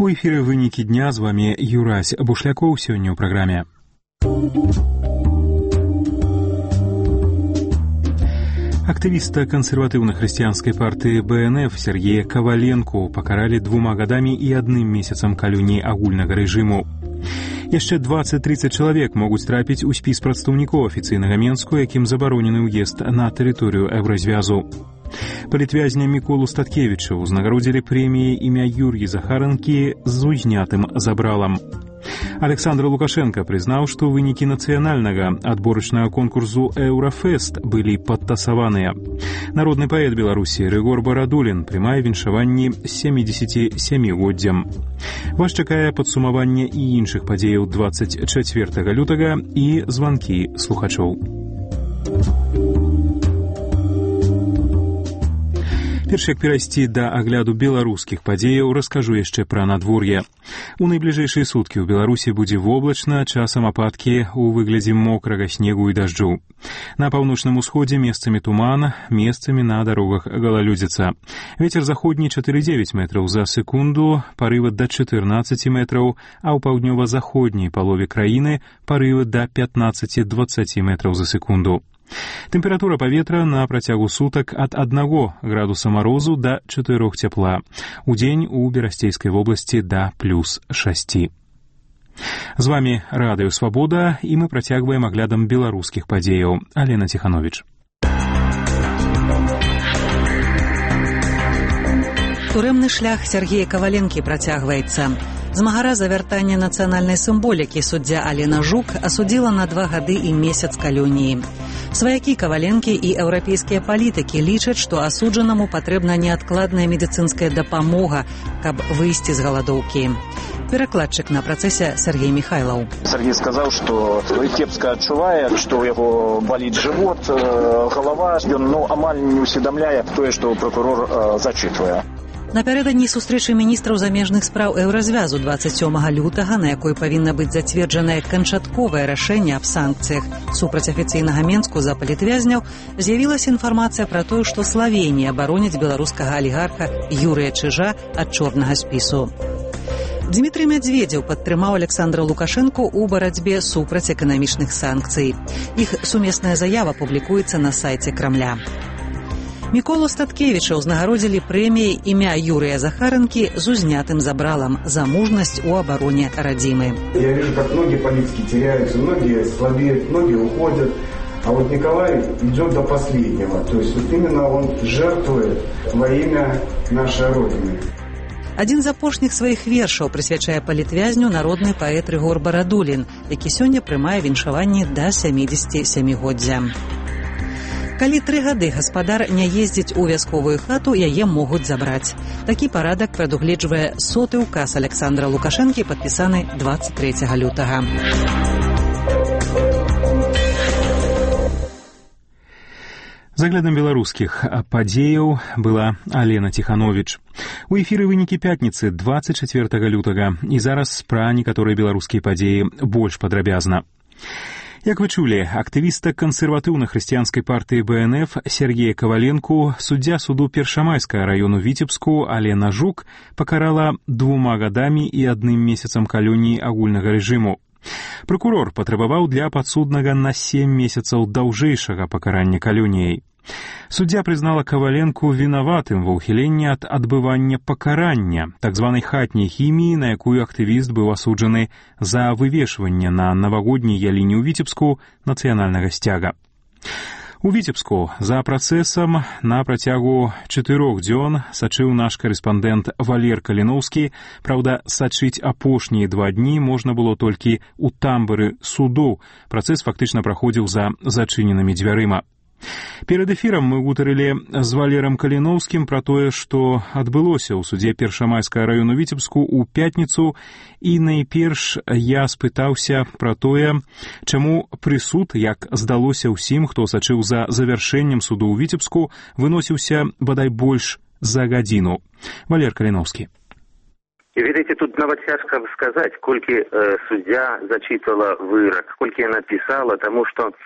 У эфіры вынікі дня, з вами Юрась Бушлякоў, сёння ў праграме. Актывіста кансерватыўна-хрысціянскай партыі БНФ Сергея Коваленку пакаралі 2 гадамі і 1 месяцам калоніі агульнага рэжыму. Яшчэ 20-30 чалавек могуць трапіць у спіс прадстаўнікоў афіцыйнага Менску, якім забаронены ўезд на тэрыторыю Еўразвязу. Палітвязня Міколу Статкевіча ўзнагародзілі прэміяй імя Юр'і Захаранкі з узнятым забралам. Александр Лукашенко прызнаў, што вынікі нацыянальнага адборачнага конкурсу «Еўрафест» былі падтасаваныя. Народны паэт Беларусі Рыгор Барадулін прымае віншаванні з 77-годдзям. Вас чакае падсумаванне і іншых падзеяў 24 лютага і званкі слухачоў. Перш як перайсці да агляду беларускіх падзеяў, раскажу яшчэ пра надвор'е. У найбліжэйшыя суткі ў Беларусі будзе воблачна, часам ападкі ў выглядзе мокрага снегу і дажджу. На паўночным усходзе месцамі туман, месцамі на дарогах галалёдзіца. Вецер заходні 4,9 метраў за секунду, парывы да 14 метраў, а ў паўднёва-заходняй палове краіны парывы да 15-20 метраў за секунду. Тэмпература паветра на працягу сутак ад 1 градуса марозу да 4 цяпла. Удзень у Берасцейскай вобласці да +6. З вами Радыё Свабода, і мы працягваем аглядам беларускіх падзеяў. Алена Ціхановіч. Турэмны шлях Сергея Коваленкі працягваецца. Змагара за вяртанне нацыянальнай сімволікі суддзя Алена Жук асудзіла на 2 гады і месяц калоніі. Сваякі Коваленкі і еўрапейскія палітыкі лічаць, што асуджанаму патрэбна неадкладная медыцынская дапамога, каб выйсці з галадоўкі. Перакладчык на працэсе Сергей Михайлаў. Сергей сказаў, што кепска адчувае, што ў яго баліць жывот, галава. Ён амаль не усведамляе тое, што прокурор зачытвае. Напярэдадні сустрэчы міністраў замежных спраў Еўразвязу 27 лютага, на якой павінна быць зацверджанае канчатковае рашэнне аб санкцыях супраць афіцыйнага Менску за палітвязняў, з'явілася інфармацыя пра тое, што Славенія абароніць беларускага алігарха Юрыя Чыжа ад чорнага спісу. Дмітрый Мядзведзеў падтрымаў Александра Лукашэнку ў барацьбе супраць эканамічных санкцый. Іх сумесная заява публікуецца на сайце Крамля. Міколу Статкевіча ўзнагародзілі прэміяй імя Юрыя Захаранкі з узнятым забралам за мужнасць у абароне радзімы. Я вижу, как многие политики теряются, многие слабеют, многие уходят, а вот Николай идет до последнего. То есть вот именно он жертвует во имя нашей Родины. Адзін з апошніх сваіх вершаў прысвячае палітвязню народны паэт Рыгор Барадулін, які сёння прымае віншаванні да 77-годдзя. Калі 3 гады гаспадар не ездзіць у вясковую хату, яе могуць забраць. Такі парадак прадугледжвае 100-ы ўказ Александра Лукашэнкі, падпісаны 23 лютага. З аглядам беларускіх падзеяў была Алена Ціхановіч. У эфіры вынікі пятніцы 24 лютага, і зараз пра некаторыя беларускія падзеі больш падрабязна. Як вы чулі, актывіста кансерватыўна-хрысціянскай партыі БНФ Сергея Коваленку суддзя суду Першамайскага раёну Віцебску Алена Жук пакарала 2 гадамі і 1 месяцам калоніі агульнага рэжыму. Прокурор патрабаваў для падсуднага на 7 месяцаў даўжэйшага пакарання калоніяй. Суддзя прызнала Коваленку вінаватым ва ўхіленні ад адбывання пакарання, так званай хатняй хіміі, на якую актывіст быў асуджаны за вывешванне на навагодняй яліне ў Віцебску нацыянальнага сцяга. У Віцебску за працэсам на працягу 4 дзён сачыў наш карэспандэнт Валер Каліноўскі. Праўда, сачыць апошнія 2 дні можна было толькі ў тамбуры суду. Працэс фактычна праходзіў за зачыненымі дзвярыма. Перад эфірам мы гутарылі з Валерам Каліноўскім пра тое, што адбылося ў судзе Першамайскага раёну Віцебску ў пятніцу, і найперш я спытаўся пра тое, чаму прысуд, як здалося ўсім, хто сачыў за завяршэннем суду ў Віцебску, выносіўся бадай больш за гадзіну. Валер Каліноўскі. Ведаеце, тут нават цяжка сказаць, колькі суддзя зачытала вырак, колькі яна пісала, таму што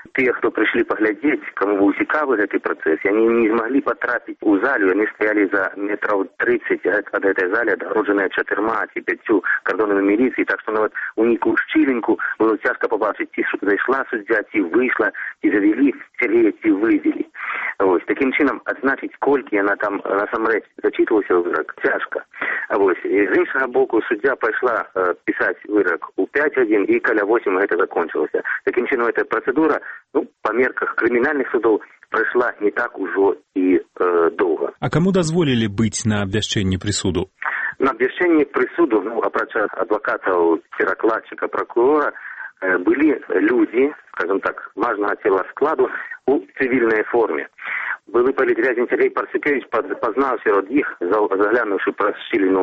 Тыя, хто прыйшлі паглядзець, каму быў цікавы гэты працэс, яны не змаглі патрапіць у залю, яны стаялі за метраў 30 ад гэтай залі, адгароджаныя 4 ці 5 кардонамі міліцыі, так што нават у нейкую шчылінку было цяжка пабачыць, ці зайшла суддзя, ці выйшла, ці завялі Сергея, ці вывелі. Вось, такім чынам, адзначыць, колькі яна там насамрэч зачитывалася ў вырак, цяжка. Вось, з іншага боку, суддзя пайшла пісаць вырак у 5 гадзін, і каля 8 гэта закончылася. Такім чынам, эта працэдура, па мерках крымінальных судоў прайшла не так ужо і доўга. А каму дазволілі быць на абвяшчэнні прысуду? На абвяшчэнні прысуду, апрача адвакатаў, перакладчыка, пракурора, былі людзі, скажем так, важнага цела складу у цывільнай форме. Былы палітвязень Сергей Парцукевич пазнаў сярод іх, заглянуўшы праз шчыліну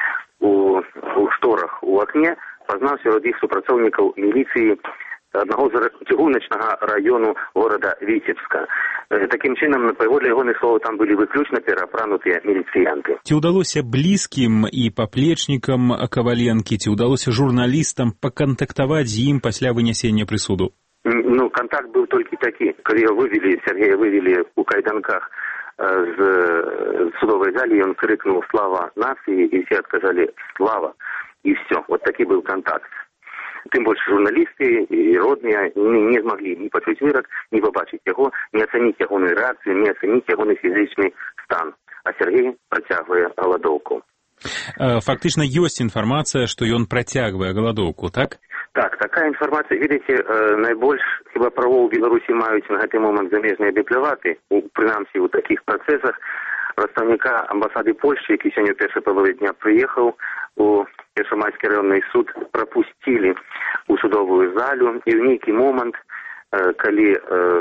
у шторах у акне, пазнаў сярод іх супрацоўнікаў міліцыі аднаго з чыгуначнага раёну горада Віцебска. Такім чынам, паводле ягоных словаў, там былі выключна пераапранутыя міліцыянты. Ці ўдалося блізкім і паплечнікам Каваленкі, ці ўдалося журналістам пакантактаваць з ім пасля вынясення прысуду? Контакт быў толькі такі. Калі Сергея вывелі у кайданках з судовай залі, ён крыкнуў «Слава нацыі», і все адказалі «Слава», і все. Вот такі быў контакт. Тым больш журналісты і родныя не змаглі ні пачуць вырак, ні пабачыць яго, ні ацаніць ягоную рэакцыю, ні ацаніць ягоны фізічны стан. А Сергей працягвае галадоўку. Фактычна ёсць інфармацыя, што ён працягвае галадоўку, так? Так, такая інфармацыя. Видите, найбольш хіба правоў у Беларусі маюць на гэты момант замежныя дыпломаты, прынамсі у такіх працэсах. Прадстаўніка амбасады Польшчы, які сёння ў першай палове дня прыехаў у Першамайскі раённы суд, прапусцілі у судовую залю, і ў нейкі момант, калі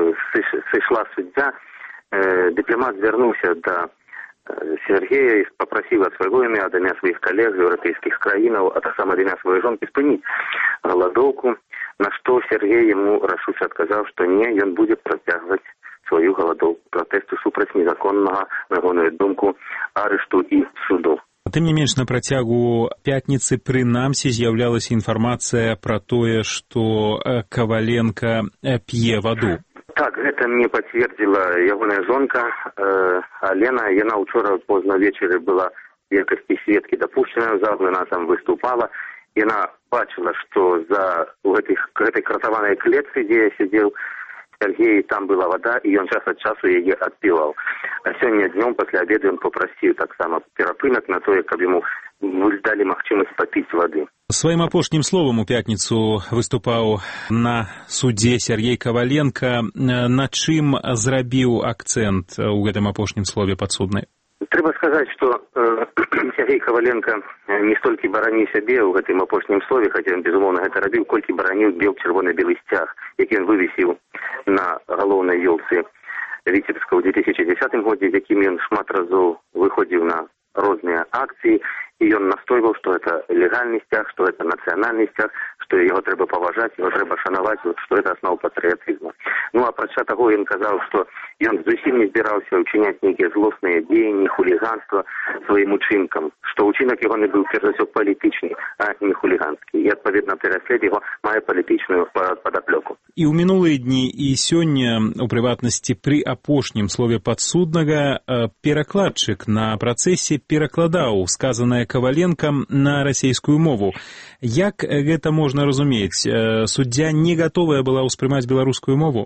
сышла суддзя, дыпламат звярнуўся да Сергея і папрасіў ад свайго імя, ад імя сваіх калег з еўрапейскіх краінаў, а таксама ад імя сваёй жонкі спыніць галадоўку, на што Сергей яму рашуча адказаў, што не, ён будзе працягваць сваю галадоўку пратэсту супраць незаконнага, на ягоную думку, арышту і суду. Тым не менш, на працягу пятніцы прынамсі з'яўлялася інфармацыя пра тое, што Каваленка п'е ваду. Так, гэта мне пацвердзіла ягоная жонка Алена. Яна ўчора позна вечары была в якасці сведкі дапушчаная ў залу, яна там выступала. Яна бачыла, што у гэтай кратаванай клетцы, дзе я сидзеў, Сергей, там была вода, і ён час ад часу яе адпіваў. А сёння днём пасля абеду ён папрасіў таксама перапынак на тое, каб яму далі магчымасць папіць вады. Сваім апошнім словам у пятніцу выступаў на судзе Сергей Каваленка. На чым зрабіў акцэнт у гэтым апошнім слове падсуднай? Трэба сказаць, што Сергей Каваленка не столькі бараніў сябе ў гэтым апошнім слове, хаця ён, безумоўна, гэта рабіў, колькі бараніў чырвона-белы сцяг, які ён вывесіў на галоўнай ёлцы Віцебска ў 2010 годзе, з якім ён шмат разоў выходзіў на розныя акцыі, і ён настойваў, што гэта легальны сцяг, што гэта нацыянальны сцяг, што яго трэба паважаць, яго трэба шанаваць, што гэта аснова патрыятызму. Апрача таго, ён казаў, што ён зусім не збіраўся ўчыняць нейкія злосныя дзеянні, хуліганства сваім учынкам, што ўчынак ягоны быў перш за ўсё палітычны, а не хуліганскі. І, адпаведна, пераслед яго мае палітычную падаплёку. І ў мінулыя дні, і сёння, у прыватнасці, пры апошнім слове падсуднага, перакладчык на працэсе перакладаў сказанае Каваленкам на расейскую мову. Як гэта можна разумець? Суддзя не гатовая была ўспрымаць беларускую мову?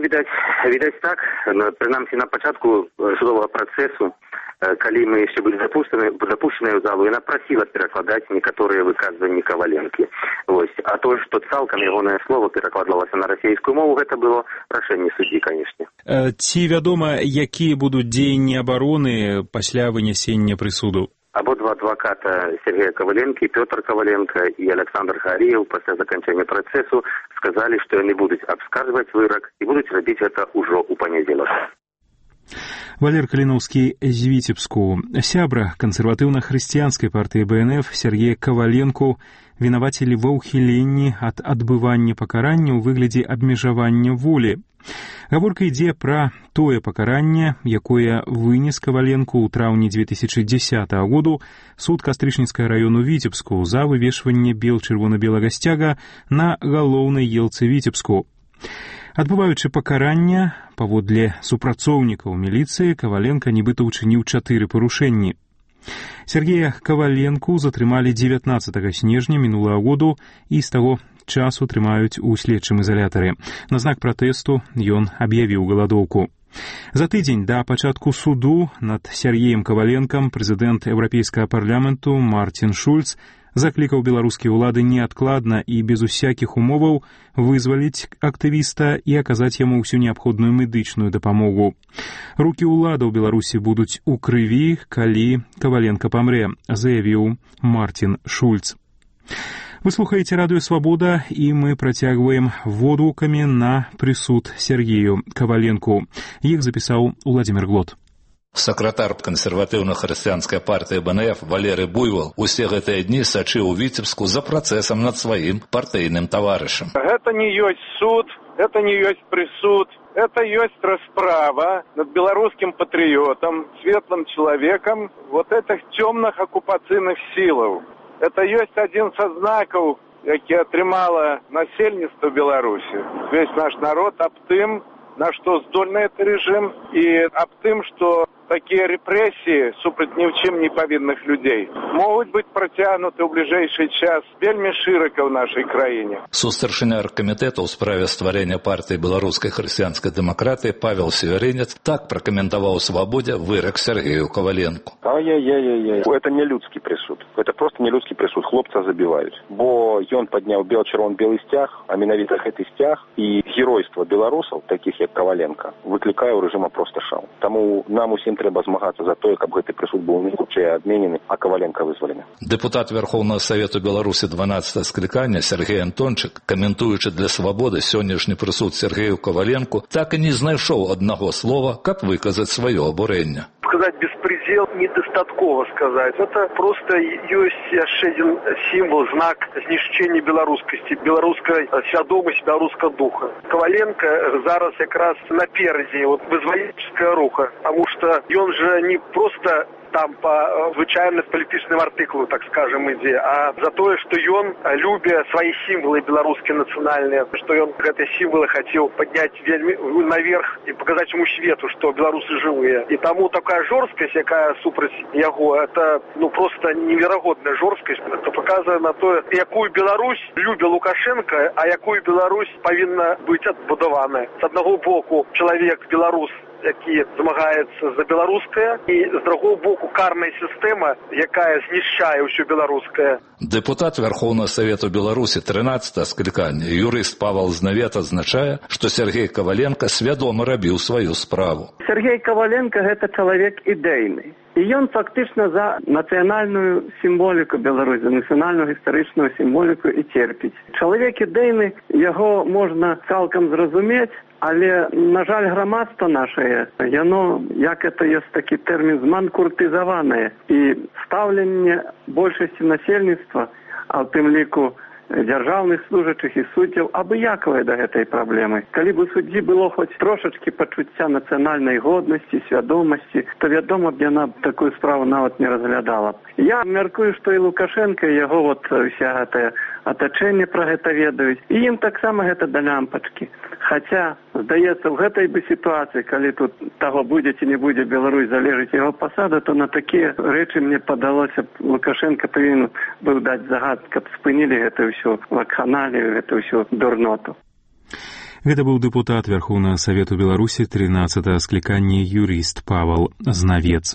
Відаць так. Прынамсі, на пачатку судовага працэсу, калі мы яшчэ былі запушчаныя ў залу, яна прасіла перакладаць некаторыя выказванні Каваленкі. А то, што цалкам ягонае слово перакладалася на расейскую мову, гэта было рашэнне суддзі, канешне. Ці вядома, якія будуць дзеянні абароны пасля вынясення прысуду? Абодва адваката Сергея Каваленкі, Пётр Каваленка і Александр Гаріеў пасля заканчэння працэсу сказалі, што яны будуць абскарджваць вырак і будуць рабіць гэта ўжо ў панядзелак. Валер Каліноўскі з Віцебску. Сябра кансерватыўна-хрысціянскай партыі БНФ Сергея Каваленку вінавацілі ва ўхіленні ад адбывання пакарання ў выглядзе абмежавання волі. Гаворка ідзе пра тое пакаранне, якое вынес Каваленку ў траўні 2010 году суд Кастрычніцкага раёну Віцебску за вывешванне чырвона-белага сцяга на галоўнай елцы Віцебску. Адбываючы пакарання, паводле супрацоўнікаў міліцыі, Каваленка нібыта ўчыніў 4 парушэнні. Сергея Каваленку затрымалі 19 снежня мінулага году і з таго часу трымаюць у следчым изалятары. На знак пратэсту ён аб'явіў галадоўку. За тыдзень да пачатку суду над Сергеем Каваленкам прэзідэнт Еўрапейскага парламенту Мартин Шульц заклікаў беларускія ўлады неадкладна і без усякіх умоваў вызваліць актывіста і аказаць яму ўсю неабходную медычную дапамогу. Рукі ўладаў Беларусі будуць у крыві, калі Каваленка памрэ, заявіў Мартин Шульц. Вы слухаеце радыё «Свабода», і мы працягваем водгукамі на прысуд Сергею Каваленку. Іх запісаў Уладзімір Глот. Сакратар кансерватыўна-хрысціянскай партыі БНФ Валерый Буйвол усе гэтыя дні сачыў у Віцебску за працэсам над сваім партыйным таварышам. Гэта не ёсць суд, это не ёсць прысуд, это ёсць расправа над беларускім патрыётам, светлым чалавекам вот этих цёмных акупацыйных сілаў. Это ёсць адзін са знакаў, які атрымала насельніцтва Беларусі. Весь наш народ аб тым, на што здольны гэты рэжым, і аб тым, што такія рэпрэсіі супраць ні ў чым не павінных людзей могуць быць працягнуты ў бліжэйшы час вельмі шырока ў нашай краіне. Сустаршыня аргкамітэта ў справе стварэння партыі беларускай хрысціянскай дэмакратыі Павел Северинец так пракаментаваў «Свабодзе» вырак Сергею Каваленку. Ай-яй-яй-яй. Это не людскі прысуд. Это просто не людскі прысуд. Хлопца забіваюць. Бо ён падняў бел-чырвон-белы сцяг, а менавіта гэты сцяг і геройства беларусаў, такіх як Каваленка, выклікае ў рэжыма проста шал. Таму нам усім трэба змагацца за тое, каб гэты прысуд быў найхутчэй адменены, а Каваленка вызвалены. Дэпутат Верховнага Савету Беларусі 12 склікання Сергей Антончык, каментуючы для «Свабоды» сённяшні прысуд Сергею Каваленку, так і не знайшоў аднаго слова, каб выказаць сваё абурэнне. Сказать беспредел недостаткова сказать. Это просто есть яшчэ один символ, знак знішчэння беларускасці, беларускай свядомасці, беларускага духа. Каваленко зараз якраз наперадзе вызвалительская руха, потому что он же не просто там по звычайным палітычным артыкулу, так скажем, ідзе, а за тое, што ён любя свае сімвалы беларускія нацыянальныя, што ён гэтыя сімвалы хацеў падняць вельмі наверх і паказаць яму свету, што беларусы жывыя. І таму такая жорсткасць, якая супраць яго, это просто неверагодная жорсткасць. Это паказвае на тое, якую Беларусь любя Лукашенко, а якую Беларусь павінна быць адбудаваная. З аднаго боку, чалавек беларус, які змагаецца за беларускае, і з другого боку карная сістэма, якая знішчае ўсё беларускае. Дэпутат Верховнага Савету Беларусі 13 склікання, юрыст Павел Знавет адзначае, што Сергей Каваленка свядома рабіў сваю справу. Сергей Каваленка гэта чалавек ідэйны. І ён фактычна за нацыянальную сімволіку Беларусі, за нацыянальную гістарычную сімволіку і церпіць. Чалавек ідэйны, яго можна цалкам зразумець, але, на жаль, грамадства нашае, яно, як это ёсць такі тэрмін, зманкуртызаванае. І стаўленне большасці насельніцтва, а ў тым ліку дзяржаўных служачых і суддзяў, абыякавае да гэтай праблемы. Калі б у суддзі было хоць трошачкі пачуцця нацыянальнай годнасці, свядомасці, то, вядома, б яна такую справу нават не разглядала. Я мяркую, што і Лукашенко, і яго вся гэтая атачэнне пра гэта ведаюць, і ім таксама гэта да лямпачкі. Хаця, здаецца, в гэтай бы сітуацыі, калі тут таго будзе ці не будзе Беларусь залежыць яго пасада, то на такія рэчы мне падалося, Лукашенко павінен быў даць загад, каб спынілі гэта ўсё вакханалію, гэта ўсё дурноту. Гэта быў дэпутат Верховнага Савету Беларусі 13 склікання юрыст Павел Знавец.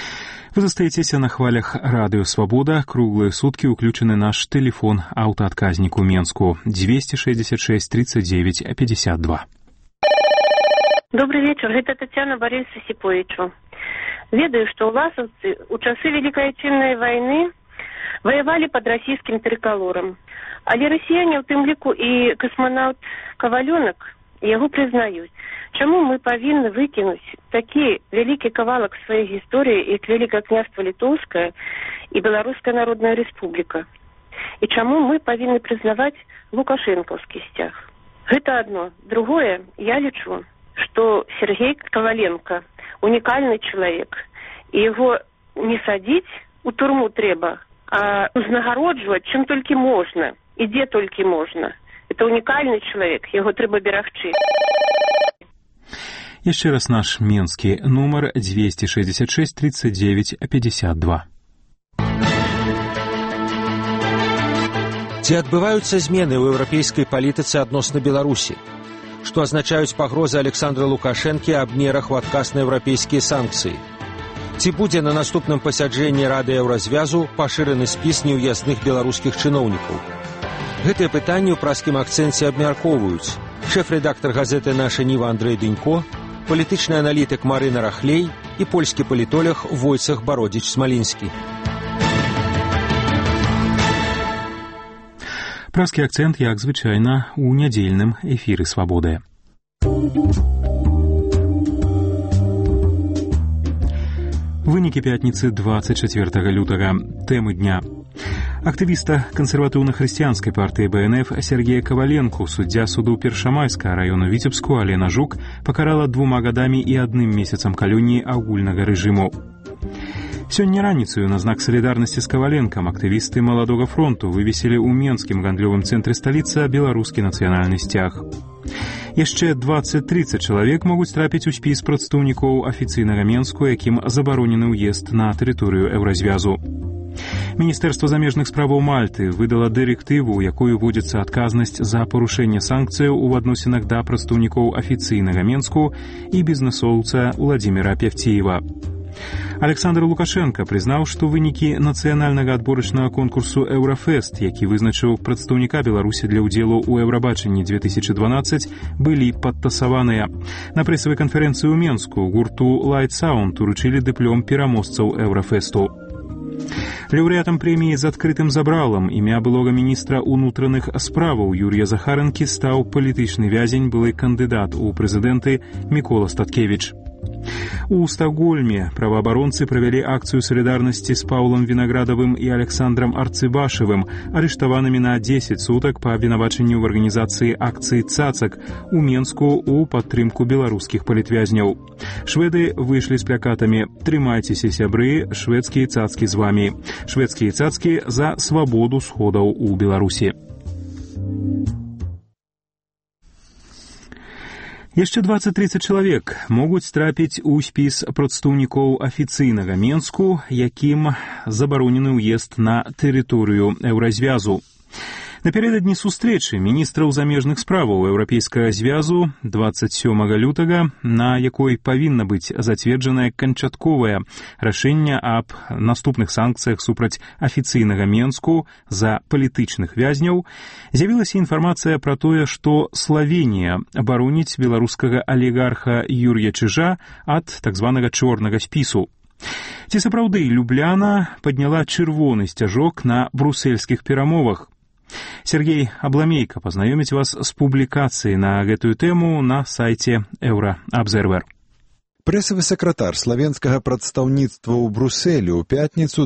Вы застаецеся на хвалях радыё «Свабода». Круглыя суткі ўключаны наш тэлефон аўтаадказнік у Менску 266 39 52. Добрый вечер, гэта Татьяна Борис Осиповичу. Ведаю, што уласаўцы ў часы Великой Отечественной войны воевали под российским триколором. Але расіяне, у тым ліку і касманаўт Каваленок, яго прызнаюць. Чаму мы павінны выкінуць такі вялікі кавалак сваёй гісторыі, як Великае княства Літоўскае і Беларуская Народная Рэспубліка? І чаму мы павінны прызнаваць лукашэнкаўскі сцяг? Гэта адно. Другое, я лічу, што Сергей Каваленко унікальны чалавек, і яго не садзіць у турму трэба, а узнагароджваць чым толькі можна, і дзе толькі можна. Это унікальны чалавек, яго трэба берагчы. Яшчэ раз наш менскі нумар 266 39 52. Ці адбываюцца змены ў еўрапейскай палітыцы адносна Беларусі? Што азначаюць пагрозы Александра Лукашэнкі аб мерах у адказ на еўрапейскія санкцыі? Ці будзе на наступным пасяджэнні Рады Еўразвязу пашыраны спіс неўязных беларускіх чыноўнікаў? Гэтыя пытанні ў праскім акцэнце абмяркоўваюць шэф-рэдактар газеты «Наша Ніва» Андрэй Дынько, палітычны аналітык Марына Рахлей і польскі палітолог Войцах Бародзіч-Смалінскі. Праскі акцэнт, як звычайна, у нядзельным эфіры «Свабоды». Вынікі пятніцы 24 лютага. Тэмы дня. Актывіста кансерватыўна-хрысціянскай партыі БНФ Сергея Коваленку суддзя суду Першамайска району Віцебску Алена Жук пакарала 2 гадамі і 1 месяцам калоніі агульнага рэжыму. Сёння раніцаю на знак салідарнасці з Коваленкам актывісты Маладога фронту вывесілі ў Менскім гандлёвым цэнтры сталіцы беларускі нацыянальны сцяг. Яшчэ 20-30 чалавек могуць трапіць у спіс прадстаўнікоў афіцыйнага Менску, якім забаронены ўезд на тэрыторыю Еўразвязу. Міністэрства замежных справаў Мальты выдала дырэктыву, якой уводзіцца адказнасць за парушэнне санкцыяў у адносінах да прадстаўнікоў афіцыйнага Менску і бізнэсоўца Владзіміра Певціева. Александр Лукашенко прызнаў, што вынікі нацыянальнага адборачнага конкурсу «Еўрафест», які вызначыў прадстаўніка Беларусі для ўдзелу ў Еўрабачанні 2012, былі падтасаваныя. На прэсавай канферэнцыі ў Менску гурту Light Sound уручылі дыплом пераможцаў «Еўрафесту». Лаўрэатам прэміі з адкрытым забралам імя былога міністра ўнутраных справаў Юрія Захаранкі стаў палітычны вязень, былы кандыдат у прэзідэнты Мікола Статкевіч. У Стакгольме праваабаронцы правялі акцыю салідарнасці з Паўлам Вінаградавым і Александрам Арцыбашавым, арыштаванымі на 10 сутак па абвінавачанню в арганізацыі акцыі «Цацак» у Менску ў падтрымку беларускіх палітвязняў. Шведы выйшлі з плакатамі «Трымайцеся, сябры, шведскія цацкі з вамі. Шведскія цацкі за свабоду сходаў у Беларусі». Яшчэ 20-30 чалавек могуць трапіць у спіс прадстаўнікоў афіцыйнага Менску, якім забаронены ўезд на тэрыторыю Еўразвязу. Напярэдадні сустрэчы міністраў замежных справаў Еўрапейскага звязу 27 лютага, на якой павінна быць зацверджанае канчатковае рашэнне аб наступных санкцыях супраць афіцыйнага Менску за палітычных вязняў, з'явілася інфармацыя пра тое, што Славенія абароніць беларускага алігарха Юрія Чижа ад так званага чорнага спісу. Ці сапраўды Любляна падняла чырвоны сцяжок на брусельскіх перамовах? Сергей Абламейка пазнаёміць вас з публікацыяй на гэтую тэму на сайце Еўраабзервер. Прэсавы сакратар славенскага прадстаўніцтва ў Брусэлі ў пятніцу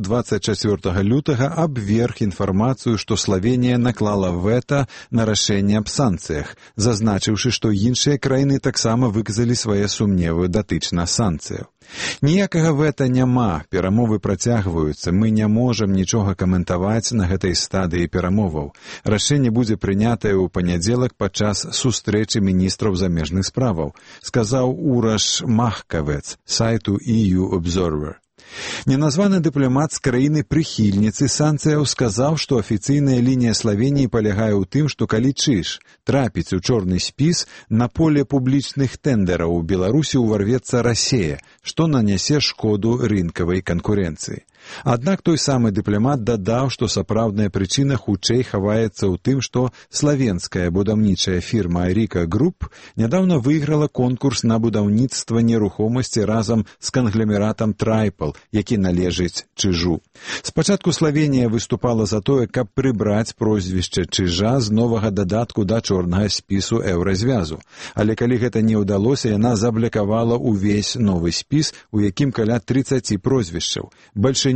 24 лютага абверг інфармацыю, што Славенія наклала вэта на рашэнне аб санкцыях, зазначыўшы, што іншыя краіны таксама выказалі свае сумневы датычна санкцыяў. Ніякага вэта няма, перамовы працягваюцца, мы не можам нічога каментаваць на гэтай стадыі перамоваў. Рашэнне будзе прынятае ў панядзелак падчас сустрэчы міністраў замежных справаў, сказаў Ураш Махкавец сайту EU Observer. Неназваны дыпламат з краіны-прыхільніцы санкцыяў сказаў, што афіцыйная лінія Славеніі палягае ў тым, што калі Чиж трапіць у чорны спіс, на поле публічных тэндэраў у Беларусі ўварвецца Расія, што нанясе шкоду рынкавай канкурэнцыі. Аднак той самы дыпламат дадаў, што сапраўдная прычына хутчэй хаваецца ў тым, што славенская будаўнічая фірма Рика Груп нядаўна выйграла конкурс на будаўніцтва нерухомасці разам з кангломератам Трайпл, які належыць Чижу. Спачатку Славенія выступала за тое, каб прыбраць прозвішча Чижа з новага дадатку да чорнага спісу Еўразвязу. Але калі гэта не ўдалося, яна заблакавала ўвесь новы спіс, у якім каля 30 прозвішчаў. Бальшавікі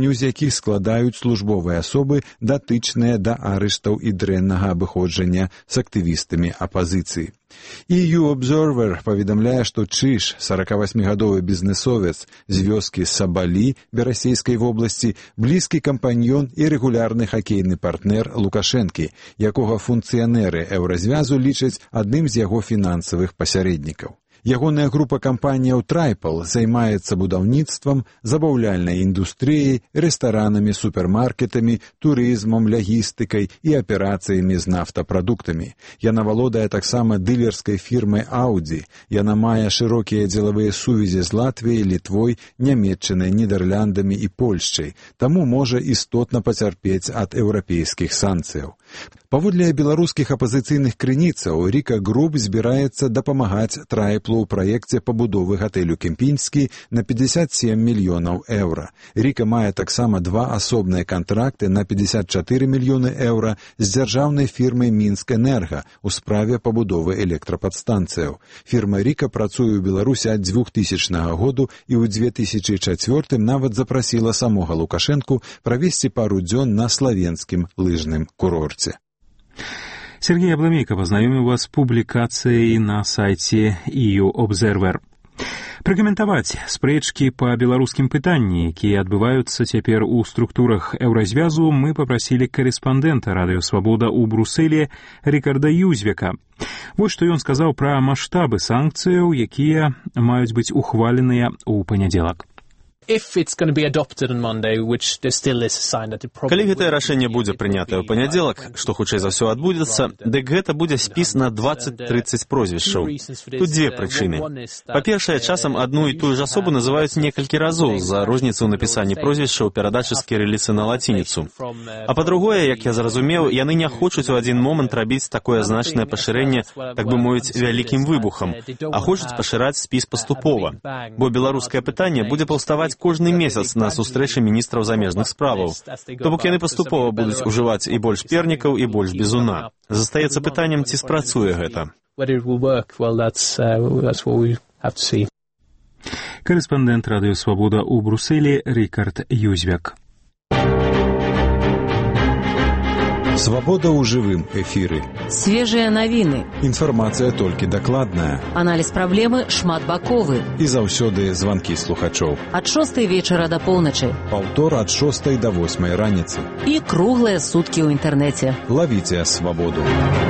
выканню з якіх складаюць службовыя асобы, датычныя да арыштаў і дрэннага абыходжання з актывістамі апазіцыі. EU Observer паведамляе, што Чыш, 48-гадовы бізнесовец з вёскі Сабалі Берасейскай вобласці, блізкі кампаньён і рэгулярны хакейны партнер Лукашэнкі, якога функцыянеры Еўразвязу лічаць адным з яго фінансавых пасярэднікаў. Ягоная група кампаніяў «Трайпал» займаецца будаўніцтвам, забаўляльнай індустрыяй, рэстаранамі, супермаркетамі, турызмам, лагістыкай і аперацыямі з нафтапрадуктамі. Яна валодае таксама дылерскай фірмай «Ауді». Яна мае шырокія дзелавыя сувязі з Латвіяй, Літвой, Нямецчынай, Нідэрляндамі і Польшчай, таму можа істотна пацярпець ад еўрапейскіх санкцыяў. Паводле беларускіх апазіцыйных крыніцаў, Ріка Груп збіраецца дапамагаць «Трайплу» ў праекце пабудовы гатэлю «Кемпінскі» на 57 мільёнаў еўра. Ріка мае таксама 2 асобныя кантракты на 54 мільёны еўра з дзяржаўнай фірмай «Мінск-Энерга» у справе пабудовы электрападстанцыяў. Фірма Ріка працуе ў Беларусі ад 2000 году і ў 2004 нават запрасіла самога Лукашэнку правесці пару дзён на славенскім лыжным курорце. Сергей Абламейко познакомил вас с публикацией на сайте EU Observer. Пракаментаваць спрэчкі па беларускім пытанні, якія адбываюцца цяпер у структурах Еўразвязу, мы папрасілі корэспандэнта Радыё Свабода ў Брусэлі Рікарда Юзвека. Вось што ён сказаў пра маштабы санкцыяў, якія маюць быць ухваленыя ў панядзелак. Калі гэтае рашэнне будзе прынятае ў панядзелак, што хутчэй за ўсё адбудзецца, дык гэта будзе спіс на 20-30 прозвішчаў. Тут дзве прычыны. Па-першае, часам адну і тую ж асобу называюць некалькі разоў за розніцу ў напісанні прозвішчаў перадачы з кірыліцы на лацініцу. А па-другое, як я зразумеў, яны не хочуць у адзін момант рабіць такое значнае пашырэнне, так бы мовіць, вялікім выбухам, а хочуць пашыраць спіс паступова, бо беларускае пытанне будзе паўставаць кожны месяц на сустрэчы міністраў замежных справаў. То бок яны паступова будуць ужываць і больш пернікаў, і больш бізуна. Застаецца пытаннем, ці спрацуе гэта. Корэспандэнт Радыё Свабода ў Брусэлі Рікард Юзвек. Свабода ў жывым эфіры. Свежыя навіны. Інфармацыя толькі дакладная. Аналіз праблемы шматбаковы. І заўсёды званкі слухачоў. Ад 6 вечара да поўначы. Паўтор ад 6 да 8 раніцы. І круглыя суткі ў інтэрнэце. Лавіце свабоду.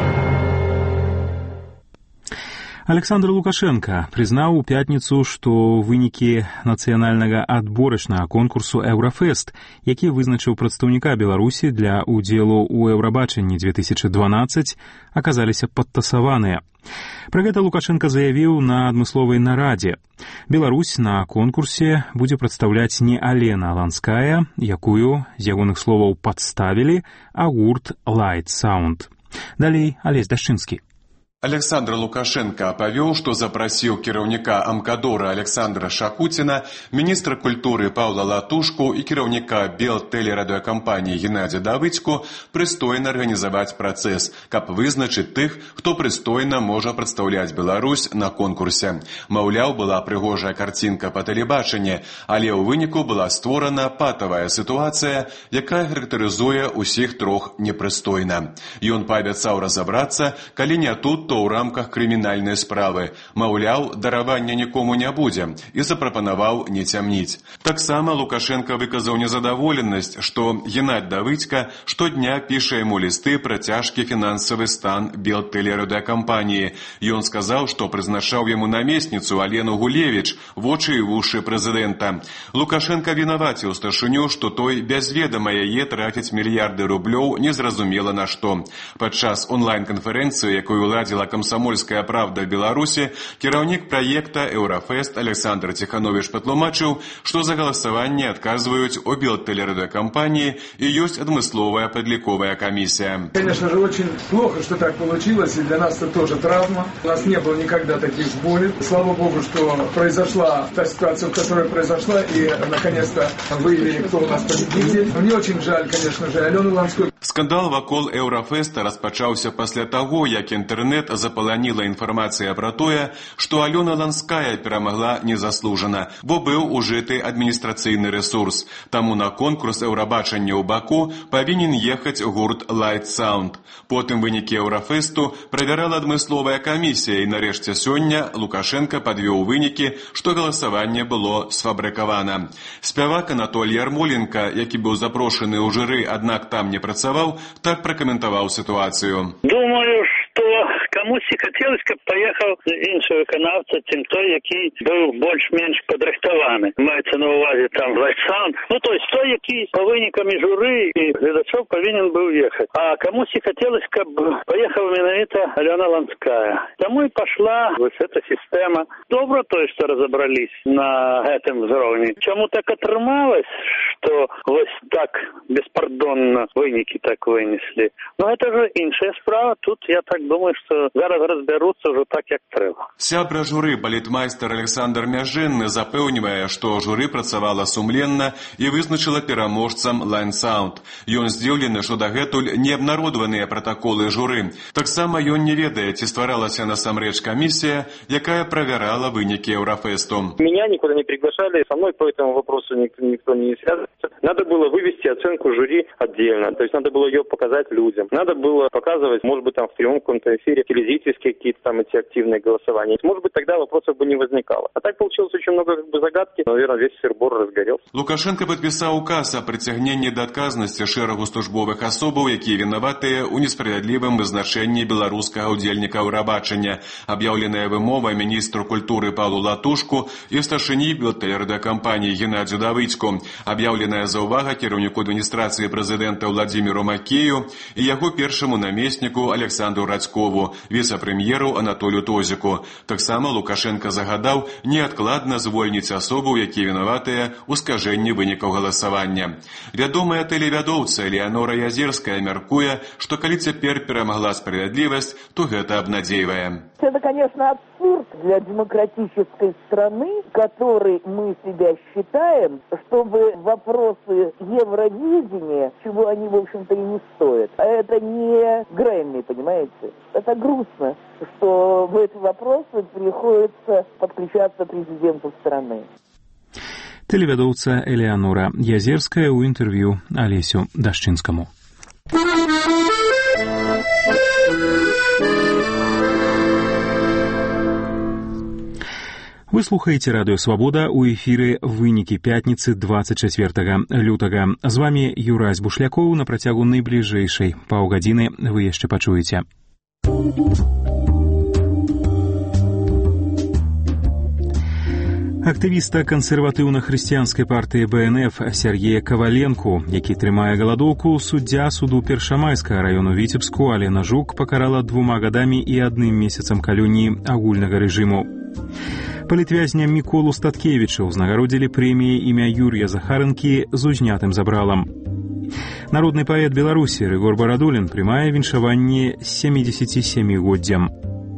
Александр Лукашенко признаў у пятніцу, што вынікі нацыянальнага адборачнага конкурсу «Еўрафест», які вызначыў прадстаўніка Беларусі для ўдзелу ў Еўрабачанні 2012, аказаліся падтасаваныя. Пра гэта Лукашенко заявіў на адмысловай нарадзе. Беларусь на конкурсе будзе прадстаўляць не Алена Ланская, якую, з ягоных словаў, падставілі, а гурт Light Sound. Далей Алесь Дашчынскі. Александр Лукашенко апавёў, што запрасіў кіраўніка Амкадора Александра Шакуціна, міністра культуры Паўла Латушку і кіраўніка Белтэлерадыёкампаніі Геннадзя Давыдзьку прыстойна арганізаваць працэс, каб вызначыць тых, хто прыстойна можа прадстаўляць Беларусь на конкурсе. Маўляў, была прыгожая карцінка па тэлебачанні, але ў выніку была створана патавая сітуацыя, якая характарызуе ўсіх трох непрыстойна. Ён паабяцаў разабрацца, калі не тут, то ў рамках крымінальнай справы. Маўляў, даравання нікому не будзе, і запрапанаваў не цямніць. Таксама Лукашенко выказаў незадаволенасць, што Геннадзь Давыдзька штодня піша яму лісты пра цяжкі фінансавы стан Белтэлерадыёкампаніі. Ён сказаў, што прызначаў яму намесніцу Алену Гулевіч, вочы і вушы прэзідэнта. Лукашенко вінаваціў старшыню, што той без ведама яе траціць мільярды рублёў незразумела на што. Падчас онлайн-канферэнцыі, якую ладзіла «Камсамольская правда» Беларусі, кіраўнік праекта «Еўрафест» Александр Тиханович патлумачыў, што за галасаванне адказваюць о Белтэлерадыёкампаніі і ёсць адмысловая падліковая камісія. Конечно же, очень плохо, что так получилось, и для нас это тоже травма. У нас не было никогда таких сборов. Слава Богу, что произошла та ситуация, которая произошла, и наконец-то выявили, кто у нас победитель. Мне очень жаль, конечно же, Алену Ланскую. Скандал вакол «Еўрафеста» распачаўся пасля таго, як інтэрнэт запаланіла інфармацыя пра тое, што Алёна Ланская перамагла незаслужана, бо быў ужыты адміністрацыйны рэсурс. Таму на конкурс Еўрабачання ў Баку павінен ехаць гурт Light Sound. Потым вынікі Еўрафэсту правярала адмысловая камісія, і нарэшце сёння Лукашенко падвёў вынікі, што галасаванне было сфабрыкавана. Спявак Анатолій Ярмоленко, які быў запрошаны ў журы, аднак там не працаваў, так пракаментаваў сітуацыю. Думаю, што камусьці хацелось, каб паехаў іншы выканаўца, чым той, які быў больш-менш падрыхтаваны. Маецца на ўвазе там Light Sound. То есть той, які па вынікамі журы і гледачоў павінен быў ехаць. А камусьці хацелось, каб паехала менавіта Алёна Ланская. Таму і пашла вось эта сістэма. Добра тое, што разабрались на гэтым узроўні. Чаму так атрымалось, што вось так беспардонна вынікі так вынеслі? Гэта же іншая справа. Тут я так думаю, што зараз разбяруцца ўжо так, як трэба. Сябра журы балетмайстар Александр Мяжынны запэўнівае, што журы працавала сумленна і вызначыла пераможцам Light Sound. Ён здзіўлены, што дагэтуль не абнародаваныя пратаколы журы. Таксама ён не ведае, ці стваралася насамрэч камісія, якая правярала вынікі Еўрафэсту. Меня никуда не приглашали, со мной по этому вопросу никто не связывается. Надо было вывести оценку жюри отдельно, то есть надо было ее показать людям. Надо было показывать, может быть, там в прямом каком-то эфире телевизические какие-то там эти активные голосования. Может быть, тогда вопросов бы не возникало. А так получилось очень много загадки, наверное, весь сыр-бор разгорелся. Лукашенко падпісаў указ о прыцягненні да адказнасці шэрагу службовых асобаў, якія вінаватыя ў несправядлівым вызначэнні беларускага ўдзельніка Еўрабачання. Аб'яўленая вымова міністру культуры Павлу Латушку і старшыні белтэлерадыёкампаніі Геннадзю Давыдзьку. Аб'яўленая заўвага кіраўніку адміністрацыі прэзідэнта Владзіміру Макею і яго першаму намесніку Александру Радзькову, віцэ-прэм'еру Анатолію Тозіку. Таксама Лукашенко загадаў неадкладна звольніць асобу, якія вінаватыя ў скажэнні вынікаў галасавання. Вядомая тэлевядоўца Элеанора Язерская мяркуе, што калі цяпер перамагла справядлівасць, то гэта абнадзейвае. Это, конечно, абсурд для демократической страны, которой мы себя считаем, чтобы вопросы Евровидения, чего они, в общем-то, и не стоят. А это не Грэмми, понимаете? Это грустно, что в эти вопросы приходится подключаться президенту страны. Тэлевядоўца Элеанора Язерская ў інтэрв'ю Алесю Дашчынскаму. Вы слухаеце радыё «Свабода», у эфіры вынікі пятніцы 24 лютага. З вамі Юрась Бушлякоў. На працягу найбліжэйшай паўгадзіны вы яшчэ пачуеце. Актывіста кансерватыўна-хрысціянскай партыі БНФ Сергея Каваленку, які трымае галадоўку, суддзя суду Першамайскага раёну Віцебску Алена Жук пакарала 2 гадамі і 1 месяцам калоніі агульнага рэжыму. Палітвязня Міколу Статкевіча ўзнагародзілі прэміяй імя Юрія Захарынкі з узнятым забралам. Народны паэт Беларусі Рыгор Барадулін прымае віншаванне з 77-годдзям.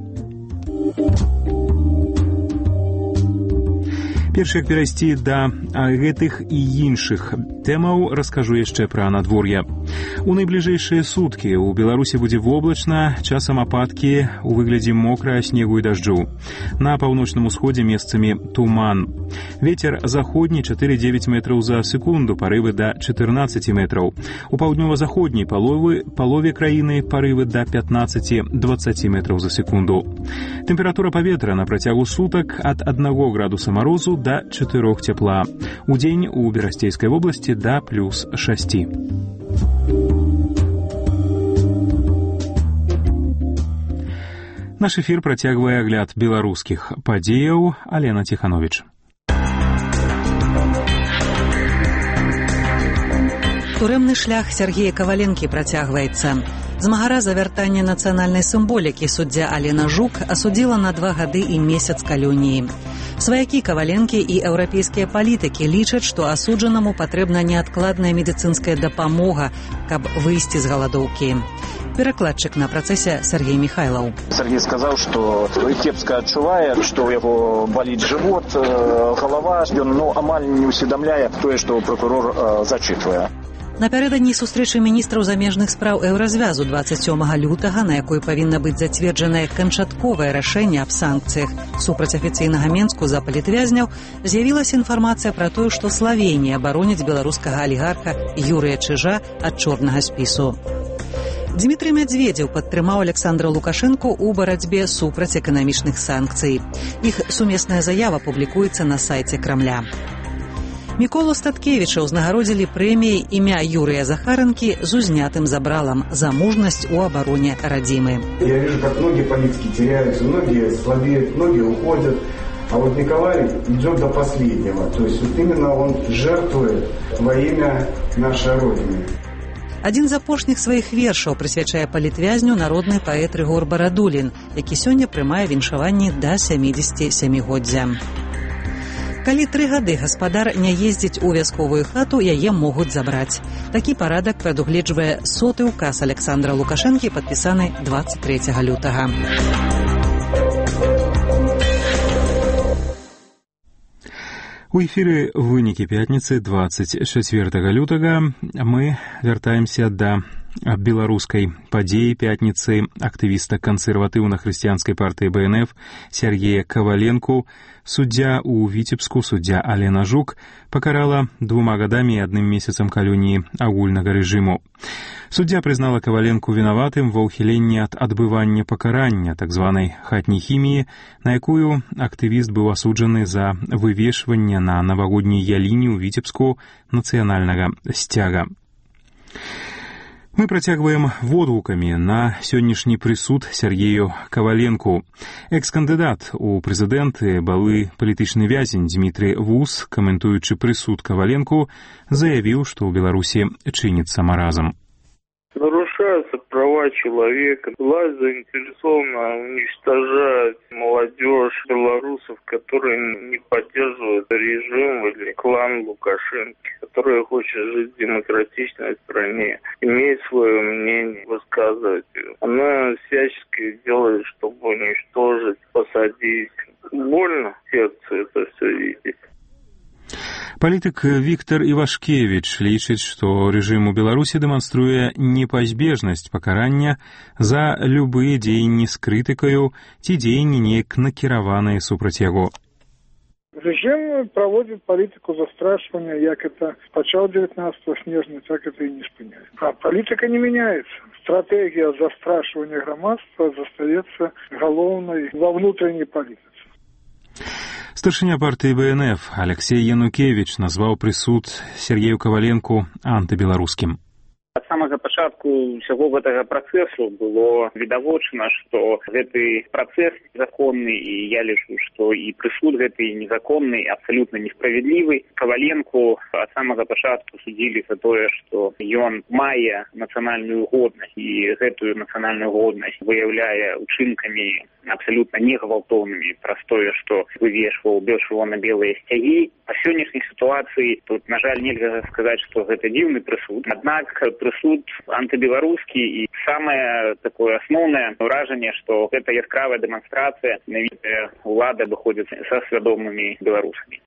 Перш як перайсці да гэтых і іншых тэмаў, раскажу яшчэ пра надвор'е. У найбліжэйшыя суткі ў Беларусі будзе воблачна, часам ападкі ў выглядзе мокрага снегу і дажджу. На паўночным усходзе месцамі туман. Вецер заходні 4,9 метраў за секунду, парывы да 14 метраў. У паўднёва-заходняй палове краіны парывы да 15-20 метраў за секунду. Тэмпература паветра на працягу сутак ад 1 градуса марозу да 4 цяпла. Удзень у Берасцейскай вобласці да +6. Наш эфір працягвае агляд беларускіх падзеяў. Алена Тиханович. Турэмны шлях Сергея Каваленкі працягваецца. Змагара за вяртанне нацыянальнай сімволікі суддзя Алена Жук асудзіла на 2 гады і месяц калоніі. Сваякі Каваленкі і еўрапейскія палітыкі лічаць, што асуджанаму патрэбна неадкладная медыцынская дапамога, каб выйсці з галадоўкі. Перакладчык на працэсе Сергей Михайлаў. Сергей сказаў, што кепска адчувае, што ў яго баліць жывот, галава, ён амаль не усведамляе тое, што прокурор зачытвае. Напярэдадні сустрэчы міністраў замежных спраў Еўразвязу 27 лютага, на якой павінна быць зацверджанае канчатковае рашэнне аб санкцыях супраць афіцыйнага Менску за палітвязняў, з'явілася інфармацыя пра тое, што Славенія бароніць беларускага алігарха Юрыя Чыжа ад чорнага спісу. Дмітрый Мядзведзеў падтрымаў Александра Лукашэнку ў барацьбе супраць эканамічных санкцый. Іх сумесная заява публікуецца на сайце Крамля. Міколу Статкевіча ўзнагародзілі прэміяй імя Юрыя Захаранкі з узнятым забралам за мужнасць у абароне радзімы. Я вижу, как многие политики теряются, многие слабеют, многие уходят. А вот Николай идет до последнего. То есть вот именно он жертвует во имя нашей Родины. Адзін з апошніх сваіх вершаў прысвячае палітвязню народны паэт Рыгор Барадулін, які сёння прымае віншаванні да 77годдзя. Калі 3 гады гаспадар не ездзіць у вясковую хату, яе могуць забраць. Такі парадак прадугледжвае 100-й указ Александра Лукашэнкі, падпісаны 23 лютага. У эфіры вынікі пятніцы 24 лютага. Мы вяртаемся да беларускай падзеі пятніцы актывіста кансерватыўна-хрысціянскай партыі БНФ Сергея Каваленку. Суддзя ў Віцебску, суддзя Алена Жук, пакарала 2 гадамі і 1 месяцам калоніі агульнага рэжыму. Суддзя прызнала Каваленку вінаватым ва ўхіленні ад адбывання пакарання, так званай хатняй хіміі, на якую актывіст быў асуджаны за вывешванне на навагодняй яліне ў Віцебску нацыянальнага сцяга. Мы працягваем водгукамі на сённяшні прысуд Сергею Каваленку. Экс-кандыдат у прэзідэнты, былы палітычны вязень Дмітрый Вус, каментуючы прысуд Каваленку, заявіў, што ў Беларусі чыніцца маразм. Нарушаются права человека. Власть заинтересована уничтожать молодежь белорусов, которые не поддерживают режим или клан Лукашенко, который хочет жить в демократичной стране, иметь свое мнение, высказывать его. Она всячески делает, чтобы уничтожить, посадить. Больно в сердце это все видеть. Палітык Віктор Івашкевіч лічыць, што рэжым у Беларусі дэманструе непазбежнасць пакарання за любыя дзеянні з крытыкаю ці дзеянні неяк накіраваныя супраць яго. Режим проводит политику застрашивания, як это почал 19 снежня, так это и не спыняет. А политика не меняется. Стратегия застрашивания громадства застаецца галоўнай во внутренней политике. Старшыня партыі БНФ Алексей Янукевич назваў прысуд Сергею Каваленку антыбеларускім. Ад самага пачатку ўсяго гэтага працэсу было відавочна, што гэты працэс незаконны, і я лічу, што і прысуд гэты незаконны, абсалютна несправядлівы. Каваленку ад самага пачатку судзілі за тое, што ён мае нацыянальную годнасць, і гэтую нацыянальную годнасць выяўляе учынкамі абсалютна негвалтоўнымі праз тое, што вывешваў чырвона-белыя сцягі. Па сённяшняй сітуацыі тут, на жаль, нельга сказаць, што гэта дзіўны прысуд. Аднак прысуд антыбеларускі, і самае такое асноўнае ўражанне, што гэта яскравая дэманстрацыя, менавіта ўлада выходзіць са свядомымі беларусамі.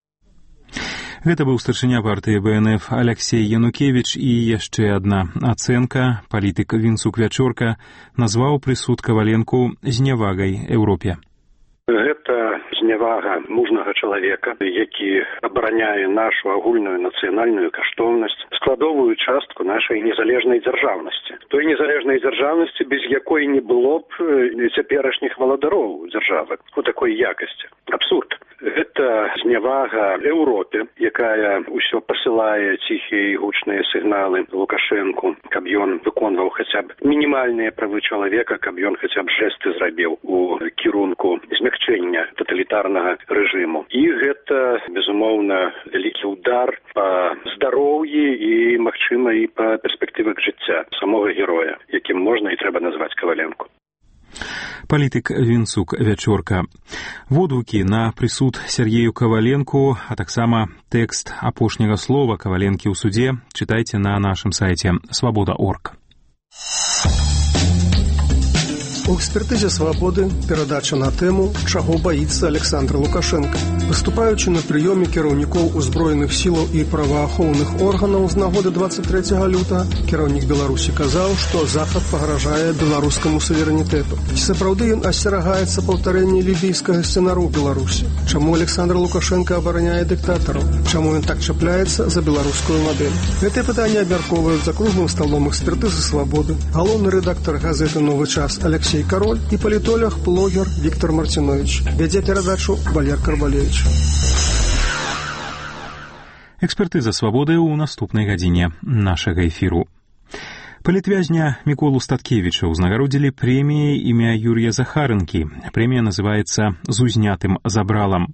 Гэта быў старшыня партыі БНФ Алексей Янукевич, і яшчэ адна ацэнка. Палітык Вінцук Вячорка назваў прысуд Каваленку знявагай Еўропе. Гэта знявага мужнага чалавека, які абараняе нашу агульную нацыянальную каштоўнасць, складовую частку нашай незалежнай дзяржаўнасці. Той незалежнай дзяржаўнасці, без якой не было б цяперашніх валадароў дзяржавы у такой якасці. Абсурд. Гэта знявага Еўропе, якая ўсё пасылае ціхія і гучныя сігналы Лукашэнку, каб ён выконваў хаця б мінімальныя правы чалавека, каб ён хаця б жэсты зрабіў у кірунку змягчэння таталітарнага рэжыму. І гэта, безумоўна, вялікі ўдар па здароўі і, магчыма, і па перспектывах жыцця самога героя, якім можна і трэба назваць Каваленку. Палітык Вінцук Вячорка. Водгукі на прысуд Сергею Каваленку, а таксама тэкст апошняга слова Каваленкі ў судзе чытайце на нашым сайце свабода.орг. У экспертызе «Свабоды» перадача на тэму «Чаго баіцца Александр Лукашенко». Выступаючы на прыёме кіраўнікоў узброеных сілаў і праваахоўных органаў з нагоды 23 лютага, кіраўнік Беларусі казаў, што Захад пагражае беларускаму суверэнітэту. Ці сапраўды ён асцерагаецца паўтарэння лібійскага сцэнару ў Беларусі? Чаму Александр Лукашенко абараняе дыктатараў? Чаму ён так чапляецца за беларускую мадэль? Гэтыя пытанні абмяркоўваюць за круглым сталом экспертызы «Свабоды» галоўны рэдактар газеты «Новы час» Алексей Король і палітолог, блогер Віктор Мартинович. Вядзе перадачу Валер Карбалевич. Экспертыза «Свабоды» ў наступнай гадзіне нашага эфіру. Палітвязня Міколу Статкевіча ўзнагародзілі прэміяй імя Юрія Захарынкі. Прэмія называецца «З узнятым забралам».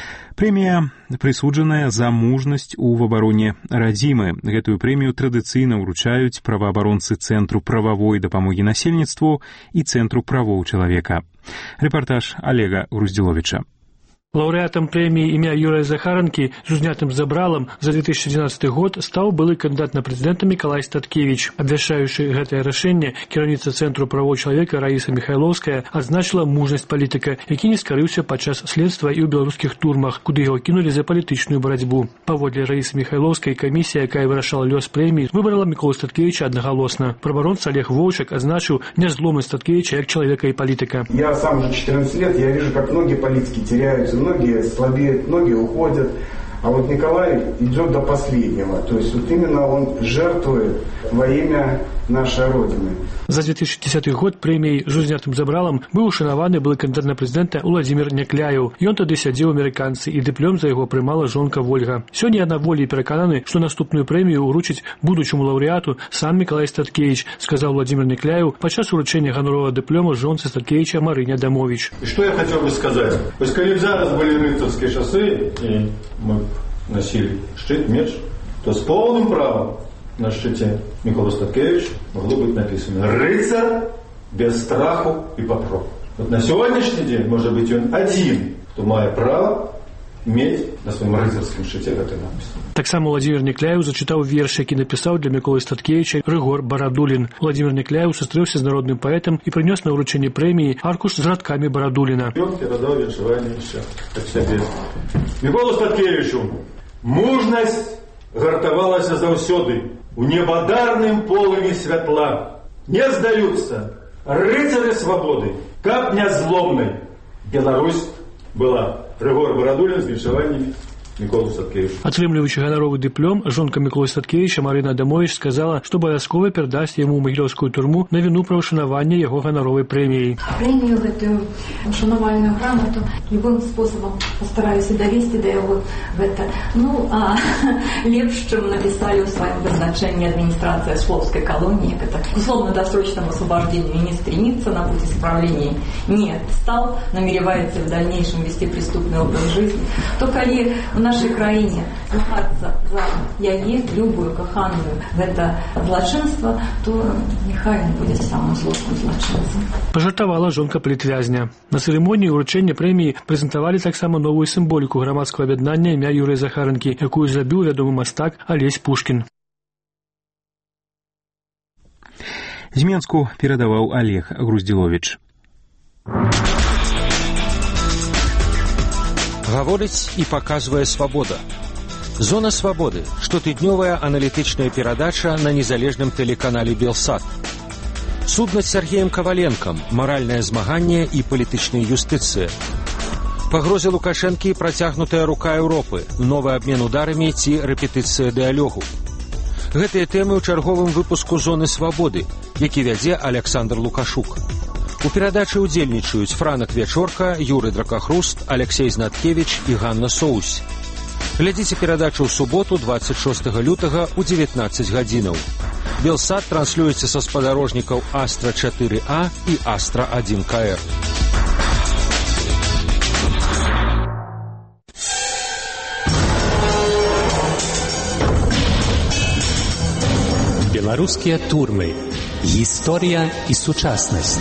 Прэмія прысуджаная за мужнасць у абароне радзімы. Гэтую прэмію традыцыйна ўручаюць праваабаронцы Цэнтру прававой дапамогі насельніцтву і Цэнтру правоў чалавека. Рэпартаж Олега Груздзіловіча. Лаўрэатам прэміі імя Юрия Захарынкі з узнятым забралам за 2011 год стаў былы кандыдат на прэзідэнта Мікалай Статкевіч. Абвяшчаючы гэтае рашэнне, кіраўніца Цэнтру правоў чалавека Раіса Міхайлоўская адзначыла мужнасць палітыка, які не скарыўся падчас следства і ў беларускіх турмах, куды яго кінулі за палітычную барацьбу. Паводле Раісы Міхайлоўскай, камісія, якая вырашала лёс прэміі, выбрала Міколу Статкевіча аднагалосна. Праваабаронца Олег Воўчак адзначыў нязломнасць Статкевіча як чалавека і палітыка. Я сам уже 14 лет, я вижу, как многие политики теряются, многие слабеют, многие уходят. А вот Николай идет до последнего. То есть вот именно он жертвует во имя нашей Родины. За 2010 год прэміяй з узнятым забралам быў ушанаваны былы кандыдат на прэзідэнта Уладзімір Някляеў. Ён тады сядзеў у амерыканцы, і дыплём за яго прымала жонка Вольга. Сёння яна волей перакананы, што наступную прэмію ўручыць будучаму лаўрэату сам Мікалай Статкевіч, сказаў Уладзімір Някляеў падчас уручэння ганаровага дыплёма жонцы Статкевіча Марыне Адамович. И что я хотел бы сказать? Пусть коли зараз были рыцарские шоссы, и мы носили щит, меч, то с полным правом на щите Микола Статкевич могло быть написано «Рыцарь без страху и покрова». Вот на сегодняшний день, может быть, он один, кто мае право иметь на своем рыцарском щите гэты надпись. Таксама Уладзімір Някляеў зачытаў верш, які напісаў для Міколы Статкевіча Рыгор Барадулін. Уладзімір Някляеў сустрэўся з народным паэтам і прынёс на ўручэнне прэміі аркуш з радкамі Барадуліна. Ён перадаў віншаванне яшчэ ад сябе. Міколу Статкевічу мужнасць гартавалася заўсёды у небадарным полымі святла. Не здаюцца рыцары свабоды, каб нязломнай Беларусь была. Рыгор Барадулін з віншаваннямі Міколу Статкевічу. Атрымліваючы ганаровы дыплём, жонка Міколы Статкевіча Марына Адамович сказала, што абавязкова перадасць яму ў магілёўскую турму на віну пра ўшанаванне яго ганаровай прэміяй. Прэмію гэтую ушанавальную грамоту любым спосабам пастараюся давесці да яго гэта. Ну, а лепш, чым напісалі ў сваім вызначэнні адміністрацыя Шкловскай колонии, это к условно-досрочному освобождению не стремится, на путь исправления не стал, намеревается в дальнейшем вести преступный образ жизни, то калі в нашей краіне змагацца за яе любую каханую гэта злачынства, то няхай ён будзе самым злосным злачынцам. Пажартавала жонка палітвязня. На цырымоніі ўручэння прэміі прэзентавалі таксама новую сімволіку грамадскага аб'яднання імя Юрыя Захарынкі, якую зрабіў вядомы мастак Алесь Пушкін. З Менску перадаваў Олег Груздзіловіч. Гаворыць і паказвае «Свабода». Зона свабоды. Штотыднёвая аналітычная перадача на незалежным тэлеканале «Белсат». Суд над Сергеем Коваленком, маральнае змаганне і палітычная юстыцыя. Пагрозы Лукашэнкі і працягнутая рука Еўропы, новы абмен ударамі ці рэпетыцыя дыялогу. Гэтыя тэмы ў чарговым выпуску «Зоны свабоды», які вядзе Александр Лукашук. У перадачы ўдзельнічаюць Франак Вячорка, Юрый Дракахруст, Алексей Знаткевич і Ганна Соусь. Глядзіце перадачу ў суботу, 26 лютага ў 19 гадзінаў. Белсат транслюецца са спадарожнікаў Астра 4А і Астра 1КР. Беларускія турмы. Гісторыя і сучаснасць.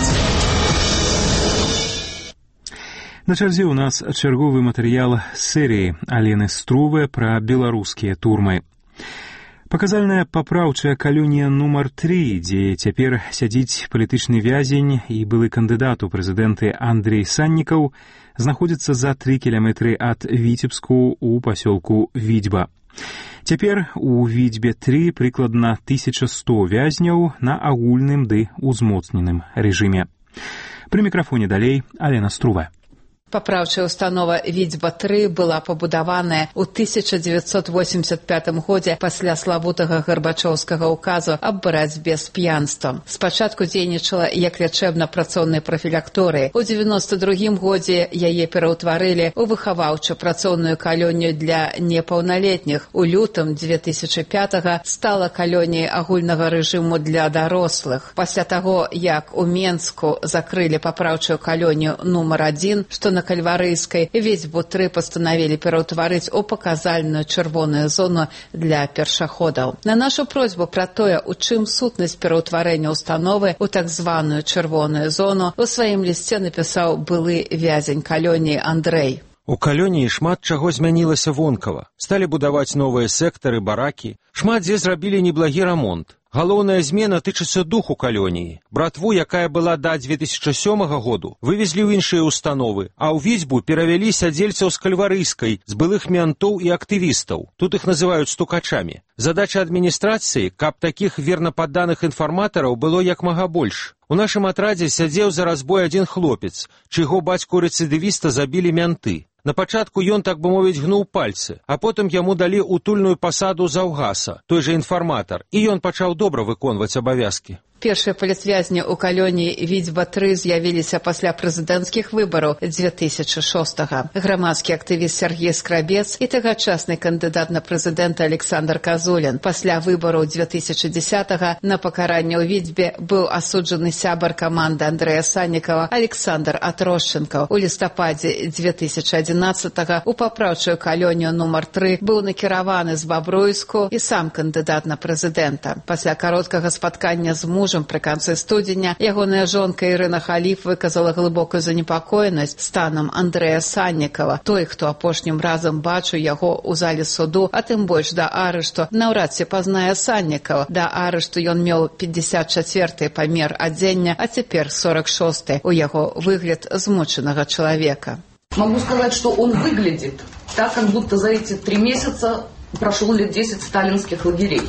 На чарзе ў нас чарговы матэрыял з серыі Алены Струве пра беларускія турмы. Паказальная папраўчая калонія нумар 3, дзе цяпер сядзіць палітычны вязень і былы кандыдат у прэзідэнты Андрей Саннікаў, знаходзіцца за 3 кіламетры ад Віцебску ў пасёлку Відзьба. Цяпер у Відзьбе-3 прыкладна 1100 вязняў на агульным ды ўзмоцненым рэжыме. Пры мікрафоне далей Алена Струва. Папраўчая установа Відзьба-3 была пабудаваная ў 1985 годзе пасля славутага гарбачоўскага ўказу аб барацьбе з п'янствам. Спачатку дзейнічала як лячэбна-працоўнай прафілакторыі. У 92 годзе яе пераўтварылі ў выхаваўча-працоўную калонію для непаўналетніх. У лютым 2005 стала калоніяй агульнага рэжыму для дарослых. Пасля таго, як у Менску закрылі папраўчую калонію нумар 1, што на Кальварыйскай, Відзьбу-3 пастанавілі пераўтварыць у паказальную чырвоную зону для першаходаў. На нашу просьбу пра тое, у чым сутнасць пераўтварэння установы ў так званую чырвоную зону, у сваім лісце напісаў былы вязень калоніі Андрэй. У калоніі шмат чаго змянілася вонкава. Сталі будаваць новыя сектары, баракі. Шмат дзе зрабілі неблагі рамонт. Галоўная змена тычыцца духу калоніі. Братву, якая была да 2007 году, вывезлі ў іншыя установы, а ў Відзьбу перавялі сядзельцаў з Кальварыйскай, з былых мянтоў і актывістаў. Тут іх называюць стукачамі. Задача адміністрацыі, каб такіх вернападданых інфарматараў было як мага больш. У нашым атрадзе сядзеў за разбой адзін хлопец, чыйго бацьку-рэцыдывіста забілі мянты. На пачатку ён, так бы мовіць, гнуў пальцы, а потым яму далі утульную пасаду заўгаса, той жа інфарматар, і ён пачаў добра выконваць абавязкі. Першыя палітвязні ў калоніі Відзьба-3 з'явіліся пасля прэзідэнцкіх выбараў 2006-га. Грамадскі актывіст Сергей Скрабец і тагачасны кандыдат на прэзідэнта Александр Казулін. Пасля выбараў 2010-га на пакаранне ў Відзьбе быў асуджаны сябар каманды Андрэя Саннікава Александр Атрошченко. У лістападзе 2011-га у папраўчую калонію нумар 3 быў накіраваны з Бабруйску і сам кандыдат на прэзідэнта. Пасля кароткага спаткання з мужам пры канцы студзеня ягоная жонка Ірына Халіп выказала глыбокую занепакоенасць станам Андрэя Саннікава. Той, хто апошнім разам бачыў яго ў зале суду, а тым больш да арышту, наўрад ці пазнае Саннікава. Да арышту ён меў 54-й памер адзення, а цяпер 46-й. У яго выгляд змучанага чалавека. Могу сказать, что он выглядит так, как будто за эти 3 месяца прошел лет 10 сталинских лагерей.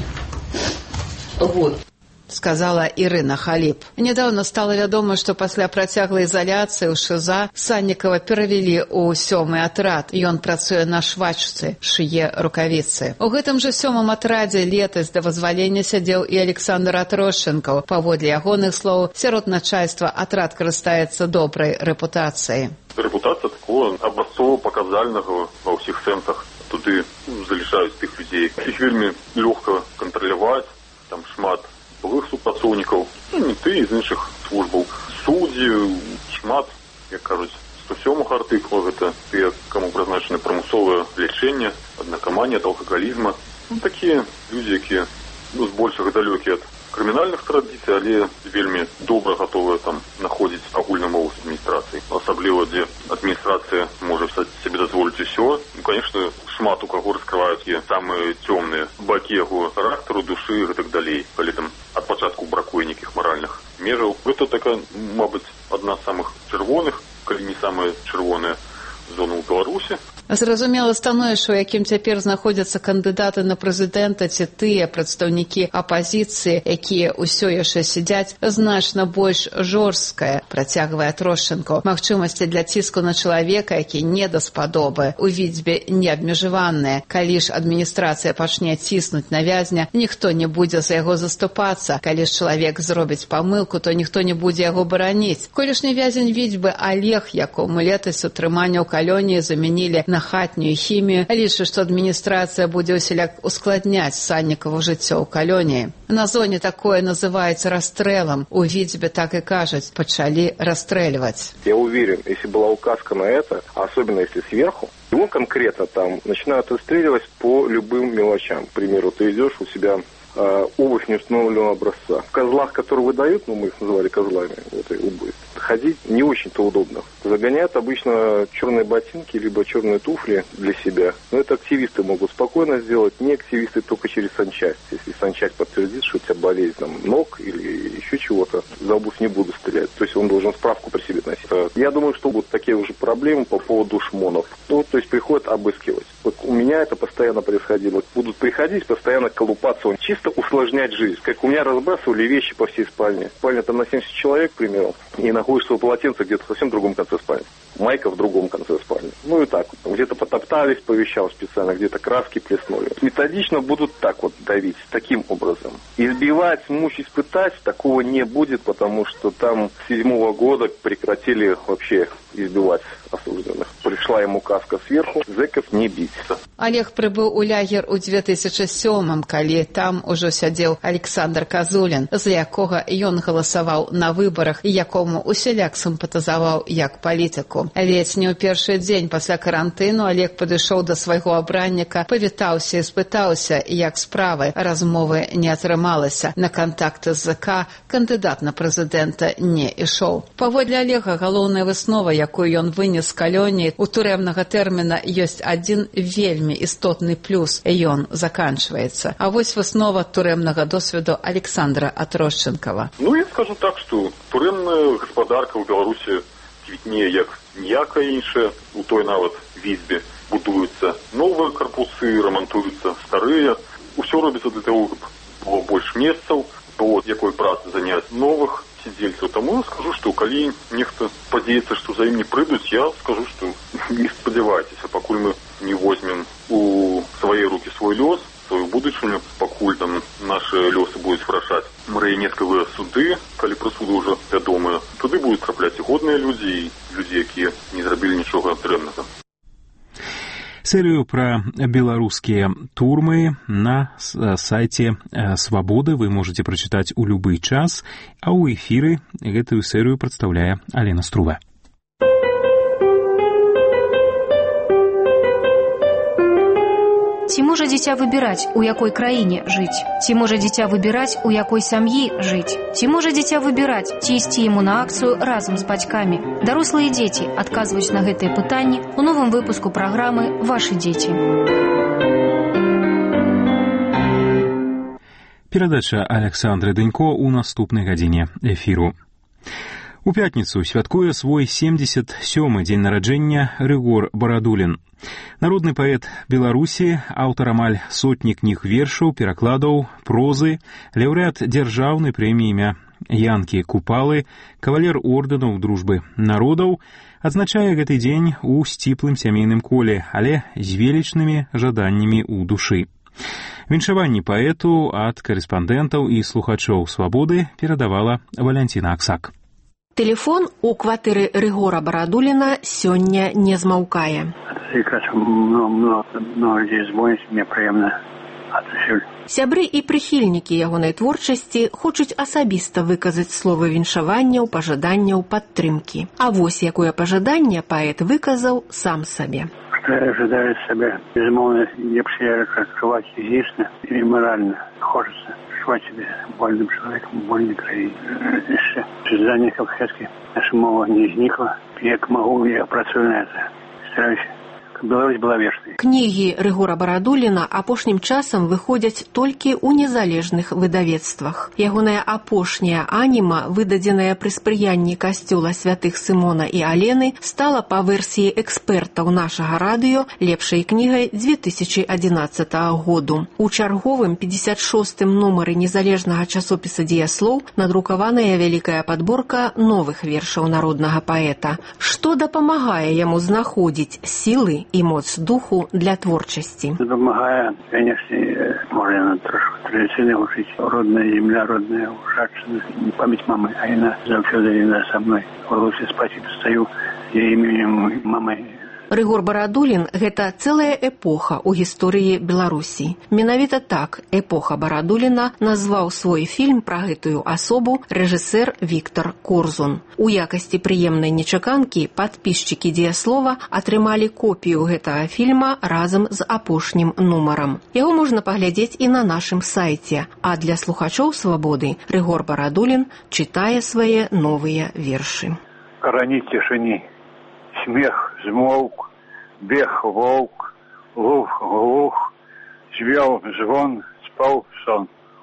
Вот. Сказала Ірына Халіп. Нядаўна стала вядома, што пасля працяглай ізаляцыі ў ШЗА Саннікава перавялі ў 7-й атрад. Ён працуе на швачцы, шые рукавіцы. У гэтым жа 7-м атрадзе летась да вызвалення сядзеў і Александр Атрошченко. Паводле ягоных слоў, сярод начальства атрад карыстаецца добрай рэпутацыяй. Рэпутацыя такого абразцова-паказальнага ва ўсіх сэнсах. Туды залішаюць тых людзей. Іх вельмі лёгка кантраляваць, там шмат былых супрацоўнікаў, не ты, з іншых службаў. Суддзі, шмат, як кажуць, 107-га артыкла, гэта тыя, каму прызначана прымусовае лячэнне, аднакаманне, ад алкагалізма. Такія людзі, якія збольшага далёкія ад крымінальных традыцый, але вельмі добра гатовыя там находзіць агульную мову з адміністрацыяй. Асабліва, дзе адміністрацыя можа сабе дазволіць усё. Конечно, шмат у каго раскрываюць самыя цёмныя бакі яго характару, душы і так далей, калі там ад пачатку бракуе нейкіх маральных межаў. Гэта такая, мабыць, адна з самых чырвоных, калі не самая чырвоная зона ў Беларусі. Зразумела становішча, у якім цяпер знаходзяцца кандыдаты на прэзідэнта ці тыя прадстаўнікі апазіцыі, якія ўсё яшчэ сядзяць, значна больш жорсткае, працягвае Атрошченко. Магчымасці для ціску на чалавека, які не даспадобы, у Відзьбе не абмежаваныя. Калі ж адміністрацыя пачне ціснуць на вязня, ніхто не будзе за яго заступацца. Калі ж чалавек зробіць памылку, то ніхто не будзе яго бараніць. Колішні вязень Відзьбы Олег, якому летась утрымання ў калоніі замянілі на хатнюю хімію, лічыць, што адміністрацыя будзе ўсяляк ускладняць Саннікаву жыццё ў калоніі. На зоне такое называецца расстрелом. У Відзьбе так и кажуть, пачалі расстреливать. Я уверен, если была указка на это, особенно если сверху, его конкретно там начинают расстреливать по любым мелочам. К примеру, ты идешь у себя овощ неустановленного образца. В козлах, которые выдают, мы их называли козлами, вот и убыт, ходить не очень-то удобно. Загоняют обычно черные ботинки, либо черные туфли для себя. Но это активисты могут спокойно сделать, не активисты только через санчасть. Если санчасть подтвердит, что у тебя болезнь там, ног или еще чего-то, за обувь не буду стрелять. То есть он должен справку при себе носить. Я думаю, что будут такие уже проблемы по поводу шмонов. Ну, то есть приходят обыскивать. Вот у меня это постоянно происходило. Будут приходить, постоянно колупаться, чисто усложнять жизнь. Как у меня разбрасывали вещи по всей спальне. Спальня там на 70 человек, к примеру, и находишься у полотенца где-то в совсем другом конце спальни. Майка в другом конце спальни. Ну и так вот. Где-то потоптались по вещам специально, где-то краски плеснули. Методично будут так вот давить, таким образом. Избивать, мучить, пытать, такого не будет, потому что там с 2007 года прекратили вообще избивать осужденных. Пришла ему указка сверху, зэков не бить. Олег прыбыў у лягер у 2007, калі там ужо сядзеў Александр Казулін, за якога ён галасаваў на выбарах і якому усяляк сімпатызаваў як палітыку. Ледзь не ў першы дзень пасля карантыну Олег падышоў да свайго абранніка, павітаўся і спытаўся, як справы. Размовы не атрымалася. На кантакты з ЗК кандыдат на прэзідэнта не ішоў. Паводле Олега, галоўная выснова, якую ён вынес з калоніі у турэмнага тэрміна, ёсць адзін вельмі істотны плюс. Ён заканчваецца. А вось выснова турэмнага досведу Александра Атрощенкова. Ну, я скажу так, што турэмная гаспадарка ў Беларусі квітнее як ніякая іншая. У той нават візбе будуюцца новыя карпусы, рамантуюцца старыя. Усё робіцца для того, каб было больш месцаў, было якой працы заняць новых сидельцаў. Таму я скажу, што калі нехта спадзяецца, што за ім не прыйдуць, я скажу, што не спадзявайцеся, пакуль мы не возьмем у свае рукі свой лёс, сваю будучыню, пакуль там нашы лёсы будуць вырашаць марыянеткавыя суды, калі прысуды ўжо вядомыя, туды будуць трапляць і годныя людзі, і людзі, якія не зрабілі нічога дрэннага. Серию про белорусские турмы на сайте «Свободы» вы можете прочитать у любы час, а у эфиры эту серию представляет Алена Струва. Ці можа дзіця выбіраць, у якой краіне жыць? Ці можа дзіця выбіраць, у якой сям'і жыць? Ці можа дзіця выбіраць, ці ісці яму на акцыю разам з бацькамі? Дарослыя дзеці адказваюць на гэтыя пытанні у новым выпуску праграмы «Вашы дзеці». Перадача Александры Дынько у наступнай гадзіне эфіру. У пятніцу святкуе свой 77-й дзень нараджэння Рыгор Барадулін. Народны паэт Беларусі, аўтар амаль сотні кніг вершаў, перакладаў, прозы, лаўрэат дзяржаўнай прэміі імя Янкі Купалы, кавалер ордэнаў дружбы народаў, адзначае гэты дзень у сціплым сямейным коле, але з велічнымі жаданнямі ў душы. Віншаванні паэту ад карэспандэнтаў і слухачоў «Свабоды» перадавала Валянціна Аксак. Тэлефон у кватэры Рыгора Барадуліна сёння не змаўкае. Много людей звоняць, мне прыемна адусюль. Сябры і прыхільнікі ягонай творчасці хочуць асабіста выказаць словы віншаванняў, пажаданняў, падтрымкі. А вось якое пажаданне паэт выказаў сам сабе. Што я ожидаю сабе, безумоўна, лепш я адчуваць фізічна і маральна. Хочется адчуваць сябе вольным чалавекам, вольнай краіне. Яшчэ жаданне, каб хэскі наша мова не знікла. Як магу, я працую на это. Стараюся. Беларусь была вечнай. Кнігі Рыгора Барадуліна апошнім часам выходзяць толькі ў незалежных выдавецтвах. Ягоная апошняя аніма, выдадзеная пры спрыянні касцёла святых Сымона і Алены, стала па версіі экспертаў нашага радыё лепшай кнігай 2011 году. У чарговым 56-м нумары незалежнага часопіса «Дзеяслоў» надрукаваная вялікая падборка новых вершаў народнага паэта. Што дапамагае яму знаходзіць сілы і моц духу для творчасці? Дапамагае, конечно, можна трошку традыцыйна вучыць. Родная земля, родная ушачына, памяць мамы, а яна заўсёды са мной. В лучше спаць і стаю, я именем мамы Рыгор Барадулін – гэта цэлая эпоха ў гісторыі Беларусі. Менавіта так эпоха Барадуліна назваў свой фільм пра гэтую асобу рэжысэр Віктор Корзун. У якасці прыемнай нечаканкі падпісчыкі «Дзеяслова» атрымалі копію гэтага фільма разам з апошнім нумарам. Яго можна паглядзець і на нашым сайце, а для слухачоў «Свабоды» Рыгор Барадулін чытае свае новыя вершы. Карані цішыні. Смех змоўк, бег воўк, луг глух, звел звон, спаў сон.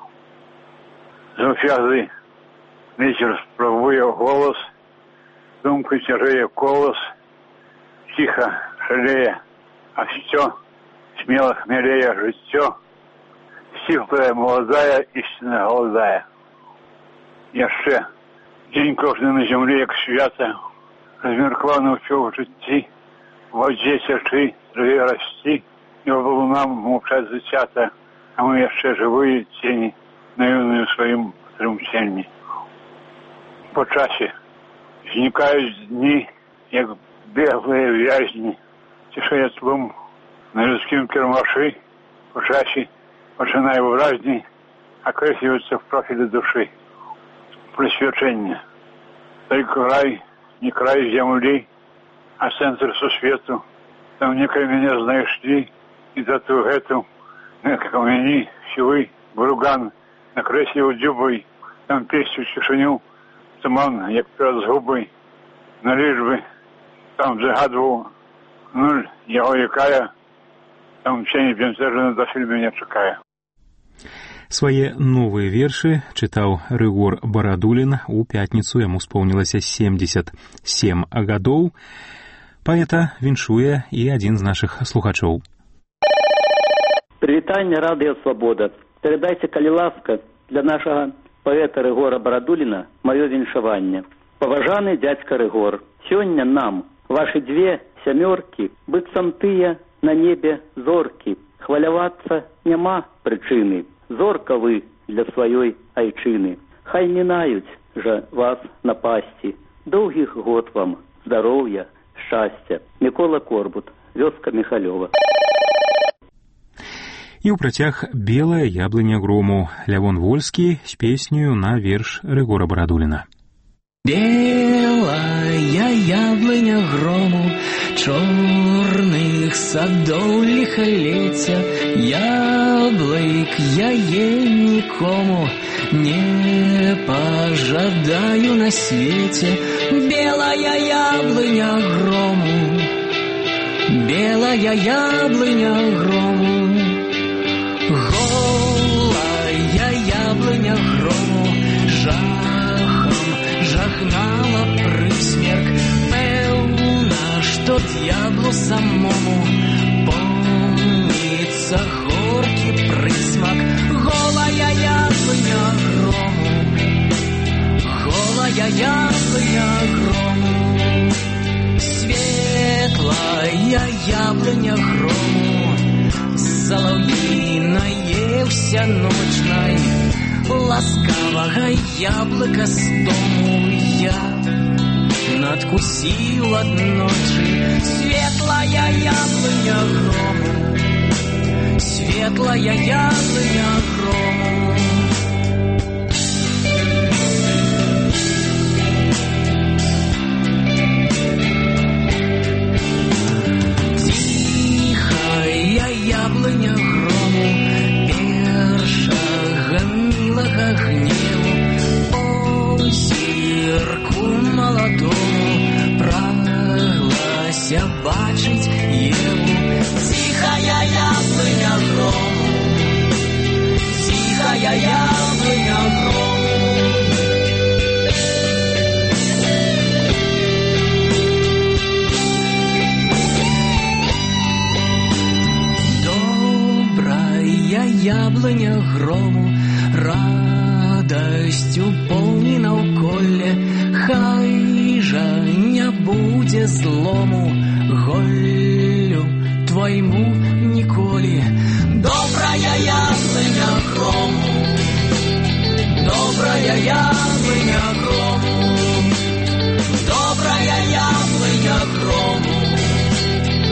Заўсёды вецер спрабуе голас, думка цяжэе колас, ціха шалее, а всё смело хмелее жыццё, сціплая, маладая, істинна галадая. Яшчэ дзень кожны на зямлі, як свята, размерквано ўсё ў жыцці, вадзе цячы, траве расці, і валунам мовчаць зацята, а мы яшчэ жывыя цені, наіўныя ў сваім трымценні. По часе знікаюць дні, як беглыя вязні, цішэе тлум на людскім кірмашы, по часе пачынае выразней акрэслівацца в профілі душы. Прысвячэнне. Толькі рай, не край зямлі, а цэнтр сусвету. Там некай мяне знайшлі, і за ту гэту, на камяні, сівы, бруган, накрэсліў дзюбай, там песцю цішыню, туман, як перад згубай, на лічбы, там загадваў нуль, яго якая, там цені бенцэжана да фільме не чакае. Свае новыя вершы чытаў Рыгор Барадулін. У пятніцу яму споўнілася 77 гадоў. Паэта віншуе і адзін з нашых слухачоў. Прывітанне, радыё «Свабода». Перадайце, калі ласка, для нашага паэта Рыгора Барадуліна маё віншаванне. Паважаны дзядзька Рыгор, сёння нам вашы дзве сямёркі, быццам тыя на небе зоркі. Хвалявацца няма прычыны. Зорка вы для сваёй айчыны. Хай мінаюць жа вас напасці. Доўгіх год вам, здароўя, шчасця. Мікола Корбут, вёска Міхалёва. І ў працяг «Белая яблыня грому» Лявон Вольскі з песнею на верш Рыгора Барадуліна. Белая яблыня грому, чорных садоў ліхалецця, яблык яе нікому не пажадаю на свеце. Белая яблыня грому, белая яблыня грому, голая яблыня грому, жахнала прысмерк, пэўна, што д'яблу самому помніцца горкі прысмак. Голая яблыня грому, голая яблыня грому, светлая яблыня грому, салаўіная всяночнай, ласкавага яблыка з дому я надкусіў адночы. Светлая яблыня грому, светлая яблыня грому. Тихая яблыня грому, першага мілага гневу, озірку маладому праглася бачыць Еву. Тихая яблыня грому, тихая яблыня грому. Добрая яблыня грому, радасцю поўні наўколле, хай жа не будзе злому голлю твайму ніколі. Добрая яблыня грому, добрая яблыня грому, добрая яблыня грому,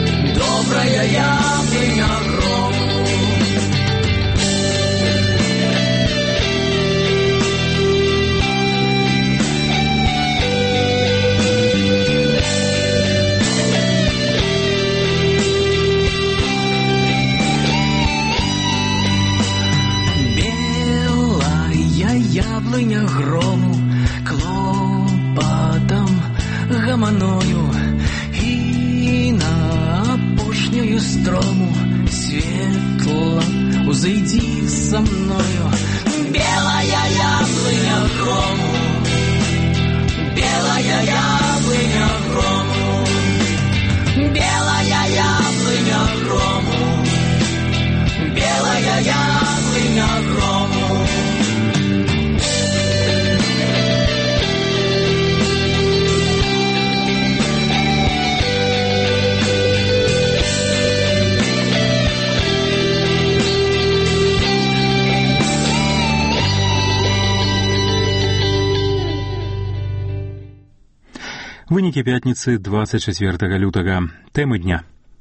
яблыня грому, клопатам гаманою, і на апошнюю строму светла узойди со мною. Белая яблыня грому, белая яблыня грому, белая яблыня грому, белая яблыня грому. Вынікі пятніцы 24 лютага. Тэмы дня.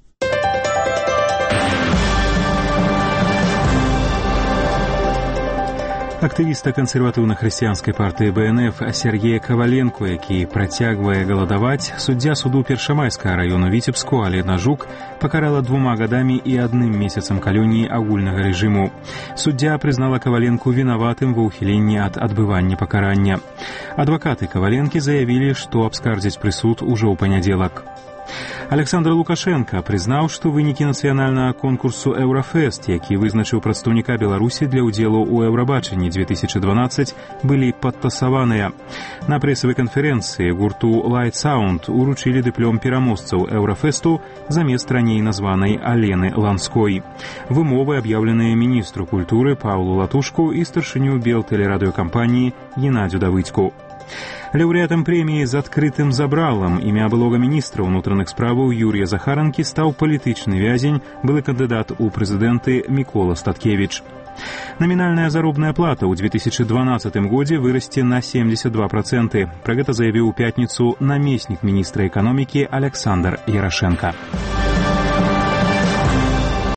Актывіста кансерватыўна-хрысціянскай партыі БНФ Сергея Коваленко, які працягвае галадаваць, суддзя суду Першамайскага раёну Віцебску Алена Жук пакарала 2 гадамі і 1 месяцам калоніі агульнага рэжыму. Суддзя прызнала Коваленку вінаватым ва ўхіленні ад адбывання пакарання. Адвакаты Коваленкі заявілі, што абскардзяць прысуд ужо ў панядзелак. Александр Лукашенко прызнаў, што вынікі нацыянальнага конкурсу «Еўрафест», які вызначыў прадстаўніка Беларусі для ўдзелу ў Еўрабачанні 2012, былі падтасаваныя. На прэсавай канферэнцыі гурту Light Sound уручылі дыплом пераможцаў «Еўрафесту» замест раней названай Алены Ланской. Вымовы аб'яўленыя міністру культуры Паўлу Латушку і старшыню Белтэлерадыёкампаніі Геннадзю Давыдзьку. Лаўрэатам прэміі з адкрытым забралам імя былога міністра ўнутраных справаў Юрія Захаранкі стаў палітычны вязень, былы кандыдат у прэзідэнты Мікола Статкевіч. Намінальная заробная плата ў 2012 годзе вырасце на 72%. Пра гэта заявіў у пятніцу намеснік міністра эканомікі Александр Ярашенко.